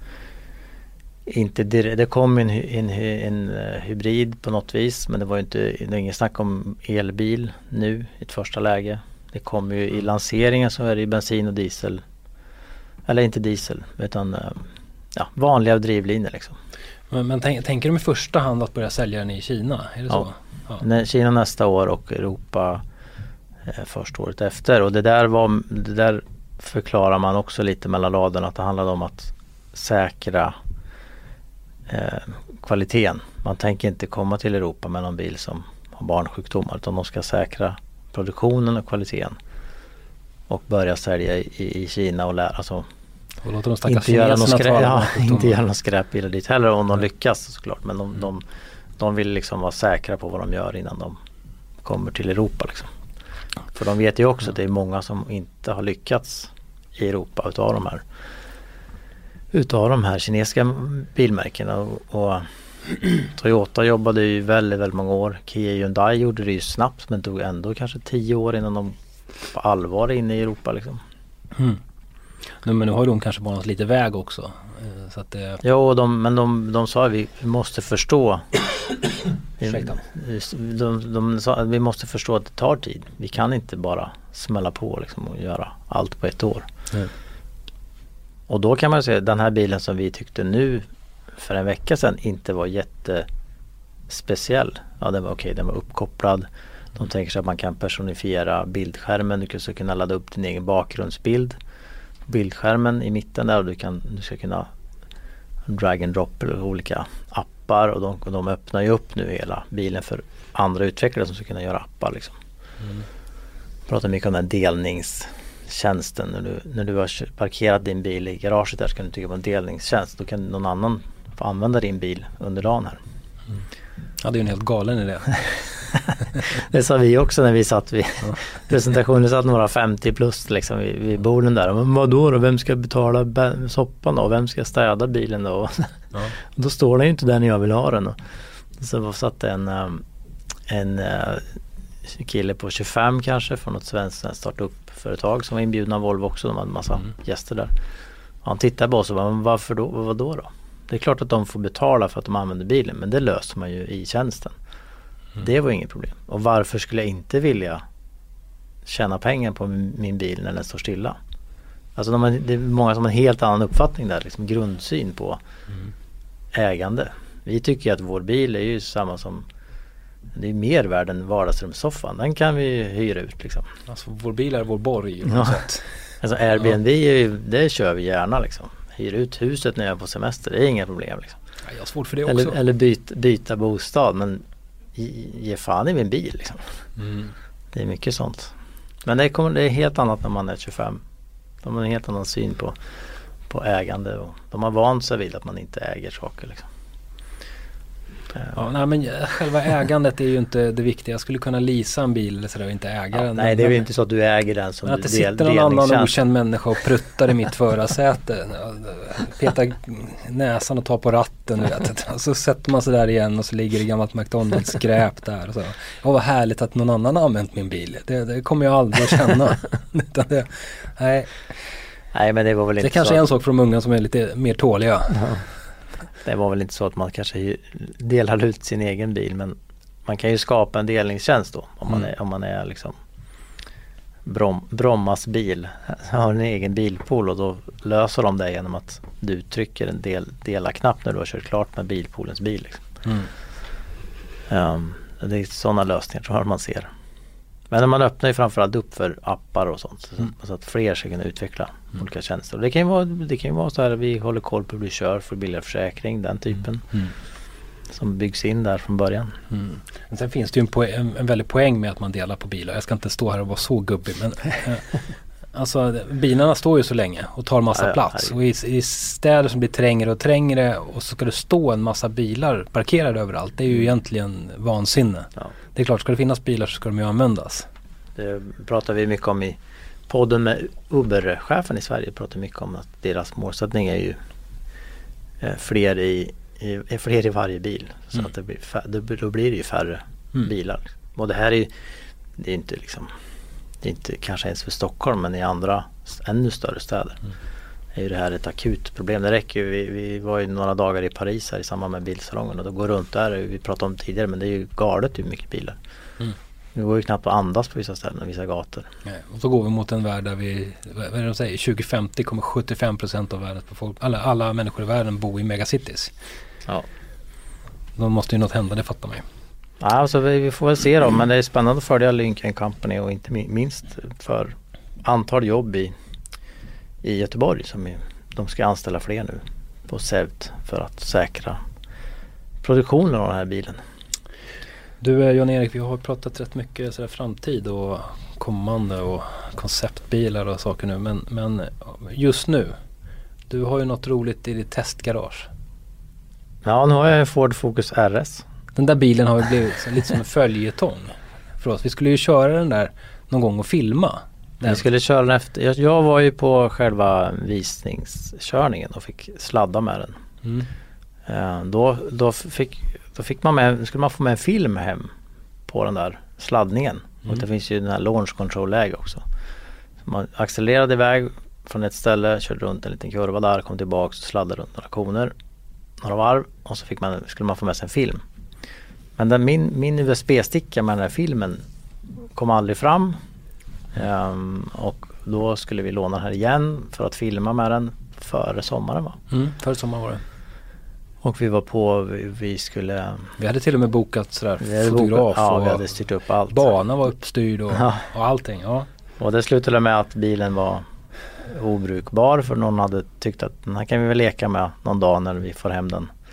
inte direkt, det kom en, en, en, en hybrid på något vis, men det var ju inte, det var ingen snack om elbil nu i ett första läge. Det kom ju i lanseringen så är det bensin och diesel, eller inte diesel utan uh, ja, vanliga drivlinor liksom. Men, men tänk, tänker de i första hand att börja sälja den i Kina? Är det ja. så? Ja. Kina nästa år och Europa eh, första året efter. Och det där, var, det där förklarar man också lite mellan raderna, att det handlade om att säkra eh, kvaliteten. Man tänker inte komma till Europa med någon bil som har barnsjukdomar, utan de ska säkra produktionen och kvaliteten och börja sälja i, i, i Kina och lära alltså, och låter de inte göra någon skräp, ja, inte göra någon skräpbilar dit heller om de lyckas såklart, men de, mm. de, de vill liksom vara säkra på vad de gör innan de kommer till Europa liksom. För de vet ju också mm. att det är många som inte har lyckats i Europa utav de här utav de här kinesiska bilmärkena, och, och Toyota jobbade ju väldigt, väldigt många år. Kia Hyundai gjorde det ju snabbt, men tog ändå kanske tio år innan de på allvar är inne i Europa liksom. Mm. Nu, men nu har de kanske banat lite väg också. Så att det... Jo, de, men de, de sa att vi måste förstå de, de, de sa att vi måste förstå att det tar tid. Vi kan inte bara smälla på liksom och göra allt på ett år. Mm. Och då kan man säga att den här bilen som vi tyckte nu för en vecka sedan inte var jättespeciell. Ja, den var okej, den var uppkopplad. De tänker sig att man kan personifiera bildskärmen. Du ska kunna ladda upp din egen bakgrundsbild. Bildskärmen i mitten där, och du, kan, du ska kunna drag and drop eller olika appar appar och de, och de öppnar ju upp nu hela bilen för andra utvecklare som ska kunna göra appar liksom. Mm. Pratar mycket om den delningstjänsten. När du, när du har parkerat din bil i garaget där så kan du trycka på en delningstjänst. Då kan någon annan få använda din bil under dagen här. Mm. Ja, det är ju en helt galen idé. Det sa vi också när vi satt vid ja. presentationen. Satt några femtio plus liksom vid, vid borden där. Men vadå då? Vem ska betala b- soppan då? Vem ska städa bilen då? Ja. Då står den ju inte där när jag vill ha den. Och så satt en, en kille på tjugofem kanske från något svenskt startup-företag som var inbjudna av Volvo också. De hade en massa mm. gäster där. Han tittade på oss och bara, men varför då? Vad då då? Det är klart att de får betala för att de använder bilen, men det löser man ju i tjänsten. Mm. Det var inget problem. Och varför skulle jag inte vilja tjäna pengar på min bil när den står stilla? Alltså de har, det är många som har en helt annan uppfattning där, liksom grundsyn på mm. ägande. Vi tycker att vår bil är ju samma som, det är mer värd än vardagsrumssoffan. Den kan vi hyra ut liksom. Alltså vår bil är vår borg på något ja. sätt. Alltså Airbnb, ja. är ju, det kör vi gärna liksom. Hyr ut huset när jag är på semester, det är inga problem liksom. Ja, jag har svårt för det också. Eller, eller byt, byta bostad, men ge fan i min bil liksom. Mm. Det är mycket sånt. Men det, kommer, det är helt annat när man är tjugofem. De har en helt annan syn på, på ägande och de har vant sig vid att man inte äger saker liksom. Ja, nej, men själva ägandet är ju inte det viktiga. Jag skulle kunna leasa en bil eller så där och inte äga ja, den. Nej, det är ju inte så att du äger den som men du att det sitter någon annan okänd människa och pruttar i mitt förarsäte. Petar näsan och tar på ratten. Vet. Och så sätter man sig där igen och så ligger det gammalt McDonalds-skräp där. Och så. Ja, vad härligt att någon annan har använt min bil. Det, det kommer jag aldrig att känna. Utan det, nej. nej, men det var väl inte det kanske så. är en sak för de unga som är lite mer tåliga. Ja. Det var väl inte så att man kanske delar ut sin egen bil, men man kan ju skapa en delningstjänst då om man är, mm. om man är liksom Brom, Brommas bil har en egen bilpool och då löser de det genom att du trycker en del, dela-knapp när du har kört klart med bilpoolens bil liksom. Mm. Um, det är sådana lösningar tror jag man ser. Men man öppnar ju framförallt upp för appar och sånt mm. så att fler ska kunna utveckla mm. olika tjänster. Och det kan ju vara, det kan ju vara så här vi håller koll på hur du kör för billigare försäkring, den typen mm. som byggs in där från början. Mm. Men sen finns det ju en, poäng, en, en väldig poäng med att man delar på bilar. Jag ska inte stå här och vara så gubbig, men eh, alltså bilarna står ju så länge och tar massa ja, plats. Ja, och i, i städer som blir trängre och trängre och så ska det stå en massa bilar parkerade överallt. Det är ju egentligen vansinne. Ja. Det är klart, ska det finnas bilar så ska de ju användas. Det pratar vi mycket om i podden med Uber-chefen i Sverige. Pratar mycket om att deras målsättning är ju eh, fler, i, i, fler i varje bil. Så mm. att det blir färre, då blir det ju färre mm. bilar. Och det här är ju, det är inte liksom, det är inte kanske ens för Stockholm, men i andra ännu större städer mm. är ju det här ett akut problem. Det räcker ju, vi, vi var ju några dagar i Paris här i samband med bilsalongen och då går runt där, vi pratade om tidigare, men det är ju galet hur mycket bilar. Mm. Det går ju knappt att andas på vissa ställen och vissa gator. Nej, och så går vi mot en värld där vi, vad är det de säger, tjugo femtio kommer sjuttiofem procent av världens befolkning, alla, alla människor i världen bor i megacities. Ja. Då måste ju något hända, det fattar man ju. Ja, alltså vi, vi får väl se då, men det är spännande att följa Lynk and Company och inte minst för antal jobb i, i Göteborg som är, de ska anställa fler nu på Sävt för att säkra produktionen av den här bilen. Du Jan-Erik, vi har pratat rätt mycket sådär framtid och kommande och konceptbilar och saker nu, men, men just nu, du har ju något roligt i ditt testgarage. Ja, nu har jag en Ford Focus R S. Den där bilen har ju blivit lite som en följetong för oss. Vi skulle ju köra den där någon gång och filma. Den. Vi skulle köra den efter. Jag, jag var ju på själva visningskörningen och fick sladda med den. Mm. Uh, då, då, fick, då fick man med, skulle man få med en film hem på den där sladdningen. Mm. Och det finns ju den här launch control-läge också. Så man accelererade iväg från ett ställe, körde runt en liten kurva där, kom tillbaka och sladdade runt några koner, några varv och så fick man, skulle man få med sig en film. Men den, min, min U S B-sticka med den här filmen kom aldrig fram um, och då skulle vi låna den här igen för att filma med den före sommaren va? Mm, före sommaren var det. Och vi var på, vi, vi skulle... Vi hade till och med bokat sådär fotograf bokat, ja, och vi hade styrt upp allt. Banan var uppstyrd och, ja. och allting. Ja. Och det slutade med att bilen var obrukbar för någon hade tyckt att den här kan vi väl leka med någon dag när vi får hem den.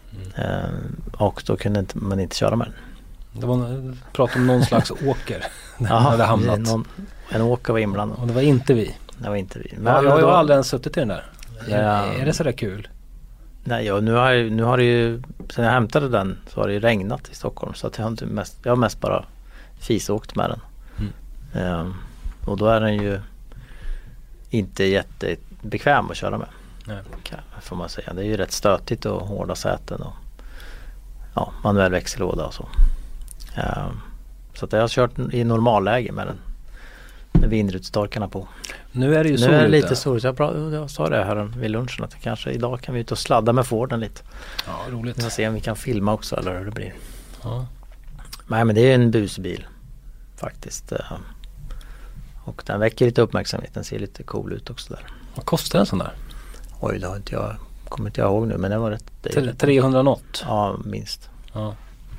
Mm. Eh, och då kunde inte, man inte köra med den. Det var prat om någon slags åker. Ja, hade hamnat. Någon, en åker var inblandad. Och det var inte vi. Det var inte vi. Men ja, jag har ju då, aldrig ens suttit i den där. Ja. Är det så där kul? Nej, ja, nu, har jag, nu har det ju, sen jag hämtade den så har det ju regnat i Stockholm. Så att jag, har inte mest, jag har mest bara fisåkt med den. Mm. Um, och då är den ju inte jättebekväm att köra med. Nej. Får man säga. Det är ju rätt stötigt och hårda säten och ja, manuell växellåda och så. Um, så att jag har kört i normalläge med den. Med vindrutstorkarna på. Nu är det ju nu sol är det ute. lite sol. Jag, pra- jag sa det här vid lunchen att kanske idag kan vi ut och sladda med Forden lite. Ja, roligt. Vi får se om vi kan filma också eller hur det blir. Ja. Nej, men det är en busbil faktiskt. Och den väcker lite uppmärksamhet. Den ser lite cool ut också där. Vad kostar en sån där? Oj, det har inte jag, kommer inte jag ihåg nu, men det var rätt. Det T- trehundra något? Ja, minst. Ja.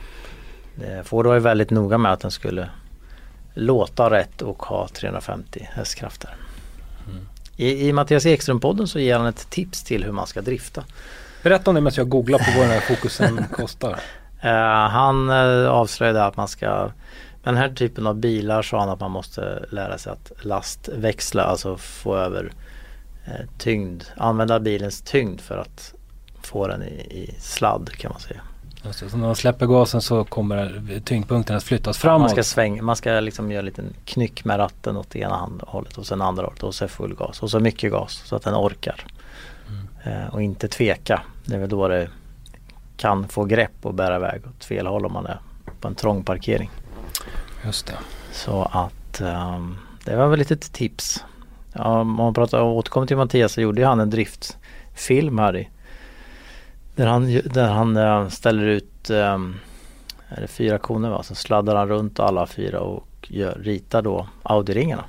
Ford var ju väldigt noga med att den skulle låta rätt och ha trehundrafemtio hästkrafter. Mm. I, I Mattias Ekström-podden så ger han ett tips till hur man ska drifta. Berätta om det medan jag googlar på vad den här Focusen kostar. Uh, han uh, avslöjade att man ska, med den här typen av bilar sa han att man måste lära sig att lastväxla, alltså få över uh, tyngd, använda bilens tyngd för att få den i, i sladd kan man säga. Alltså, så när man släpper gasen så kommer tyngdpunkten att flyttas framåt. Man ska svänga, man ska liksom göra en liten knyck med ratten åt ena hållet och sen andra hållet och så full gas och så mycket gas så att den orkar. Mm. Uh, och inte tveka. Det är väl då det kan få grepp och bära iväg åt fel håll om man är på en trång parkering. Just det. Så att um, det var väl lite ett tips. Ja, om man pratar och återkommer till Mattias så gjorde han en driftfilm här i där han, där han uh, ställer ut um, är det fyra koner va? Så sladdar han runt alla fyra och gör, ritar då Audi-ringarna.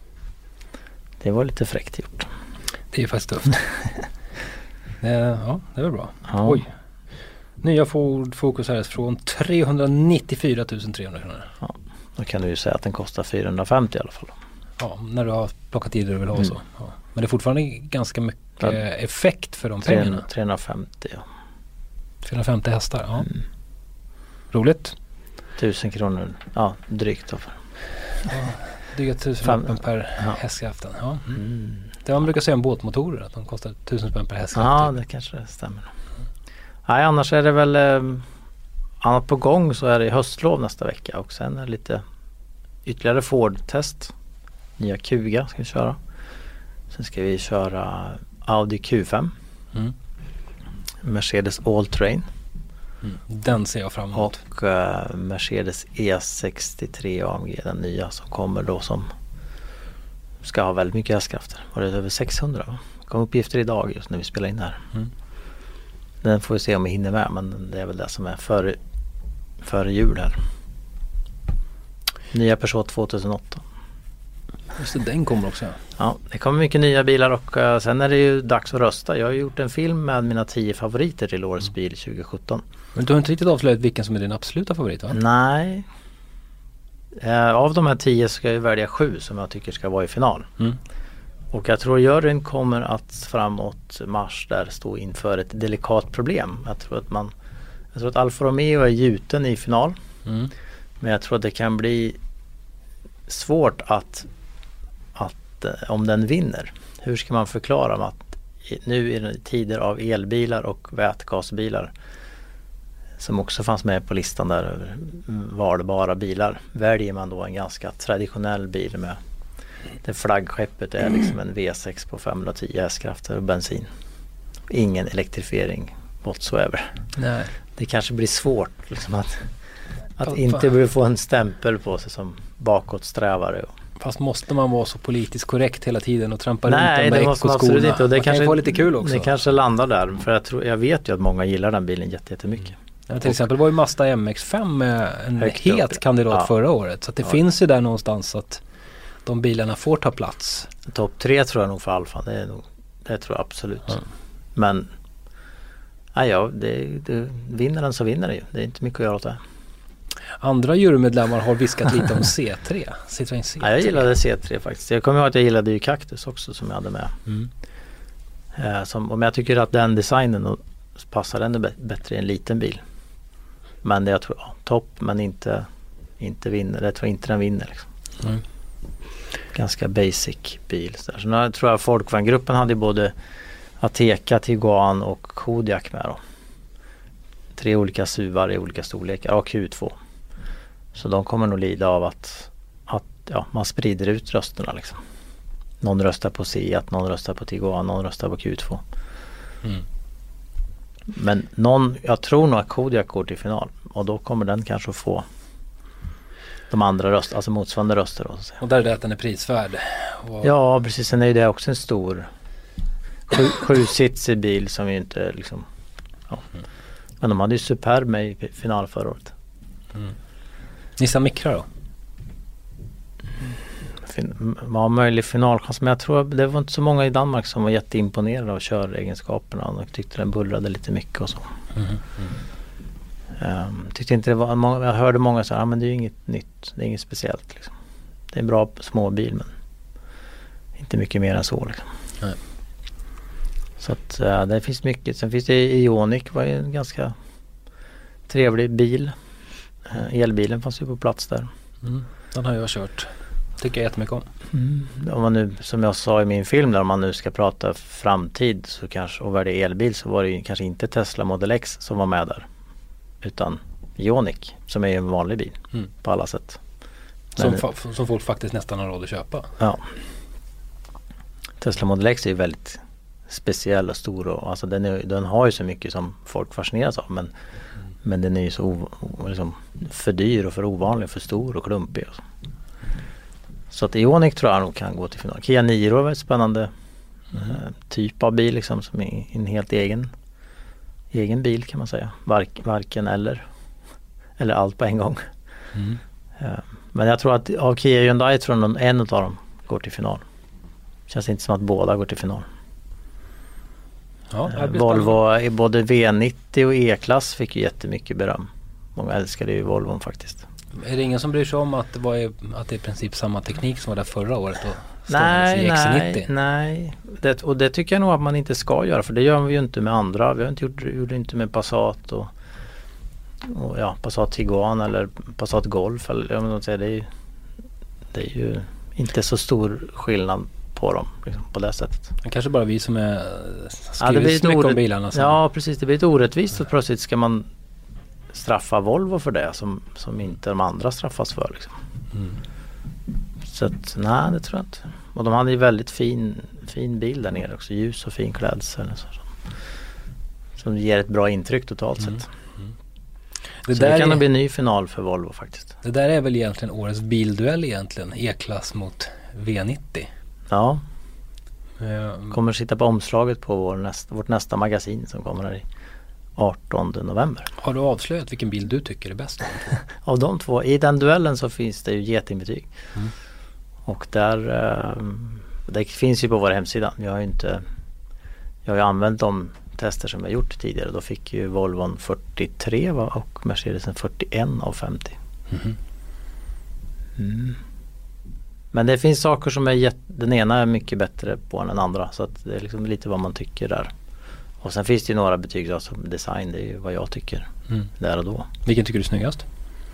Det var lite fräckt gjort. Det är faktiskt tufft. det, ja, det var bra. Ja. Oj. Nya Ford Focus här från trehundranittiofyra tusen trehundra kronor. Ja, då kan du ju säga att den kostar fyrahundrafemtio i alla fall. Ja, när du har plockat i det du vill ha mm. så. Ja. Men det är fortfarande ganska mycket ja. effekt för de tre, pengarna. trehundrafemtio, ja. fyrahundrafemtio hästar, ja. Mm. Roligt. Tusen kronor, ja drygt då. Ja, drygt tusen spänn per ja. hästkraften. Ja. Mm. Mm. Det man brukar säga om båtmotorer, att de kostar tusen spänn per hästkraft. Ja, det kanske stämmer. Nej, annars är det väl eh, annat på gång så är det höstlov nästa vecka och sen är det lite ytterligare Ford-test. Nya Kuga ska vi köra. Sen ska vi köra Audi Q fem. Mm. Mercedes All-Terrain. Mm. Den ser jag fram emot. Och eh, Mercedes E sextiotre A M G, den nya som kommer då som ska ha väldigt mycket hästkrafter. Var det över sexhundra va? Det kom uppgifter idag just när vi spelar in här. Mm. Den får vi se om vi hinner med, men det är väl det som är före, före jul här. Nya Peugeot tvåtusenåtta. Just det, den kommer också. Ja, det kommer mycket nya bilar och uh, sen är det ju dags att rösta. Jag har gjort en film med mina tio favoriter till årets mm. bil tjugo sjutton. Men du har inte riktigt avslöjat vilken som är din absoluta favorit va? Nej. Uh, av de här tio ska jag välja sju som jag tycker ska vara i final. Mm. Och jag tror juryn kommer att framåt mars där stå inför ett delikat problem. Jag tror att man, jag tror att Alfa Romeo är gjuten i final. Mm. Men jag tror att det kan bli svårt att, att om den vinner. Hur ska man förklara att nu i tider av elbilar och vätgasbilar som också fanns med på listan där över valbara bilar, väljer man då en ganska traditionell bil med det flaggskeppet är liksom en V sex på femhundratio hästkrafter och bensin. Ingen elektrifiering whatsoever. Nej. Det kanske blir svårt liksom att, att oh, inte bli få en stämpel på sig som bakåtsträvare. Fast måste man vara så politiskt korrekt hela tiden och trampa Nej, runt de det måste man absolut inte. Och det man kanske kan få lite kul också. Det kanske landar där. För jag, tror, jag vet ju att många gillar den bilen jätte, jättemycket. Mm. Ja, till exempel var ju Mazda M X fem en het upp. kandidat ja. förra året. Så att det ja. finns ju där någonstans att de bilarna får ta plats. Topp tre tror jag nog för Alfa. Det, är nog, det tror jag absolut. Ja. Men ja, ja, det, det, vinner den så vinner det ju. Det är inte mycket att göra åt det. Andra jurymedlemmar har viskat lite om C tre. Citroën C tre. Ja, jag gillade C tre faktiskt. Jag kommer ihåg att jag gillade ju Cactus också som jag hade med. Mm. Eh, som, och jag tycker att den designen och så passar den b- bättre i en liten bil. Men det jag tror, ja, topp men inte, inte vinner. Jag tror inte den vinner liksom. Mm. Ganska basic bil. Så, så nu tror jag Folkvagngruppen hade både Ateca, Tiguan och Kodiaq med då. Tre olika S U V:ar i olika storlekar och Q två. Så de kommer nog lida av att, att ja, man sprider ut rösterna liksom. Någon röstar på Seat, någon röstar på Tiguan, någon röstar på Q två. Mm. Men någon, jag tror nog att Kodiaq går till final och då kommer den kanske att få de andra röster, alltså motsvarande röster då, så att säga. Och där är det att den är prisvärd. Och... Ja, precis. Sen är det också en stor sju, sju-sitsig bil som ju inte liksom ja. Mm. Men de hade ju Superb med i final förra året. Mm. Nissan Micra då? Fin- var möjlig finalchans, men jag tror det var inte så många i Danmark som var jätteimponerade av köregenskaperna och tyckte den bullrade lite mycket och så. Mm. Mm. Um, tyckte inte det var många, jag hörde många säga, ah, men det är ju inget nytt, det är inget speciellt liksom. Det är en bra småbil men inte mycket mer än så liksom. Mm. Så att uh, det finns mycket. Sen finns det Ioniq, var ju en ganska trevlig bil. Uh, elbilen fanns ju på plats där. Mm. Den har jag kört. Tycker jag jättemycket om. Mm. Om man nu, som jag sa i min film, där om man nu ska prata framtid så kanske, och vad det är elbil, så var det ju kanske inte Tesla Model X som var med där. Utan Ioniq som är ju en vanlig bil mm. på alla sätt. Som, Men, fa- som folk faktiskt nästan har råd att köpa. Ja. Tesla Model X är ju väldigt speciell och stor. Och, alltså den, är, den har ju så mycket som folk fascineras av. Men, mm. men den är ju så o, liksom, för dyr och för ovanlig, för stor och klumpig. Och så. Så att Ioniq tror jag nog kan gå till final. Kia Niro är väldigt spännande mm. eh, typ av bil liksom, som är en helt egen egen bil kan man säga. Vark, varken eller eller allt på en gång. Mm. Eh, men jag tror att av Kia Hyundai tror jag en av dem går till final. Känns inte som att båda går till final. Ja, eh, Volvo i både V nittio och E-klass fick ju jättemycket beröm. Många älskade ju Volvo faktiskt. Är det ingen som bryr sig om att det, var i, att det är i princip samma teknik som var där förra året? Och nej, nej, nej. Det, och det tycker jag nog att man inte ska göra. För det gör vi ju inte med andra. Vi har inte gjort, gjort det inte med Passat och, och ja, Passat Tiguan eller Passat Golf. Eller, jag menar, det, är ju, det är ju inte så stor skillnad på dem liksom, på det sättet. Det kanske bara vi som är skriver ja, mycket orätt, om bilarna. Som... Ja, precis. Det blir ett orättvist och plötsligt ska man straffa Volvo för det som, som inte de andra straffas för liksom. Mm. Så att, nej det tror jag inte. Och de hade ju väldigt fin, fin bil där nere också, ljus och fin klädsel så, som ger ett bra intryck totalt mm. sett. Mm. Det, så där det kan är, bli en ny final för Volvo faktiskt. Det där är väl egentligen årets bilduell egentligen, E-klass mot V nittio. Ja. Mm. Kommer sitta på omslaget på vår nästa, vårt nästa magasin som kommer här i artonde november. Har du avslöjat vilken bil du tycker är bäst? Av de två. I den duellen så finns det ju getingbetyg. Mm. Och där eh, det finns ju på vår hemsida. Jag har ju inte jag har ju använt de tester som jag gjort tidigare. Då fick ju Volvon fyrtiotre och Mercedesen fyrtioen av femtio. Mm. Mm. Men det finns saker som är jätt, den ena är mycket bättre på än den andra. Så att det är liksom lite vad man tycker där. Och sen finns det ju några betyg då, som design, det är ju vad jag tycker mm. där och då. Vilken tycker du är snyggast?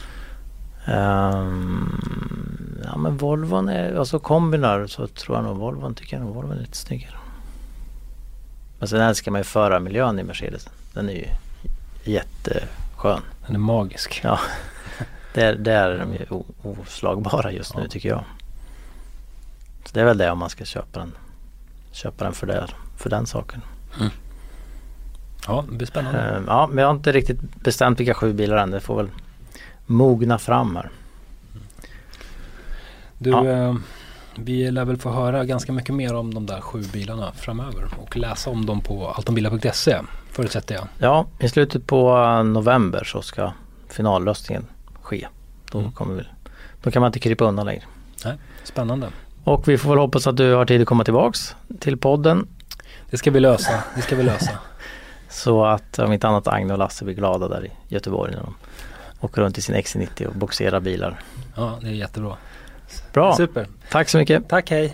Um, ja men Volvon är, alltså kombinar så tror jag nog Volvon tycker jag nog Volvon är lite snyggare. Men sen älskar man ju förarmiljön i Mercedes. Den är ju jätteskön. Den är magisk. Ja, där, där är de ju oslagbara just nu ja. Tycker jag. Så det är väl det om man ska köpa den, köpa den för, det, för den saken. Mm. Ja, det blir spännande. Uh, ja, men jag har inte riktigt bestämt vilka sju bilar än. Det får väl mogna fram här. Du, ja. eh, vi lär väl få höra ganska mycket mer om de där sju bilarna framöver och läsa om dem på altonbilar punkt se, förutsätter jag. Ja, i slutet på november så ska finallösningen ske. Då, mm. kommer vi, då kan man inte krypa undan längre. Nej, spännande. Och vi får väl hoppas att du har tid att komma tillbaks till podden. Det ska vi lösa, det ska vi lösa. Så att om inte annat Agne och Lasse blir glada där i Göteborg när de åker runt i sin X C nittio och boxerar bilar. Ja, det är jättebra. Bra. Super. Tack så mycket. Tack, hej.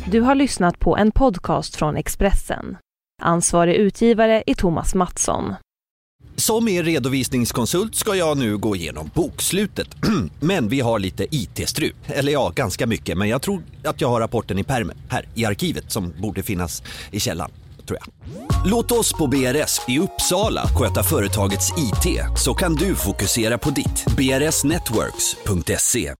Du har lyssnat på en podcast från Expressen. Ansvarig utgivare är Thomas Mattsson. Som er redovisningskonsult ska jag nu gå igenom bokslutet. Men vi har lite I T-strul. Eller ja, ganska mycket. Men jag tror att jag har rapporten i pärmen här i arkivet som borde finnas i källan, tror jag. Låt oss på B R S i Uppsala sköta företagets I T så kan du fokusera på ditt. b r s networks punkt se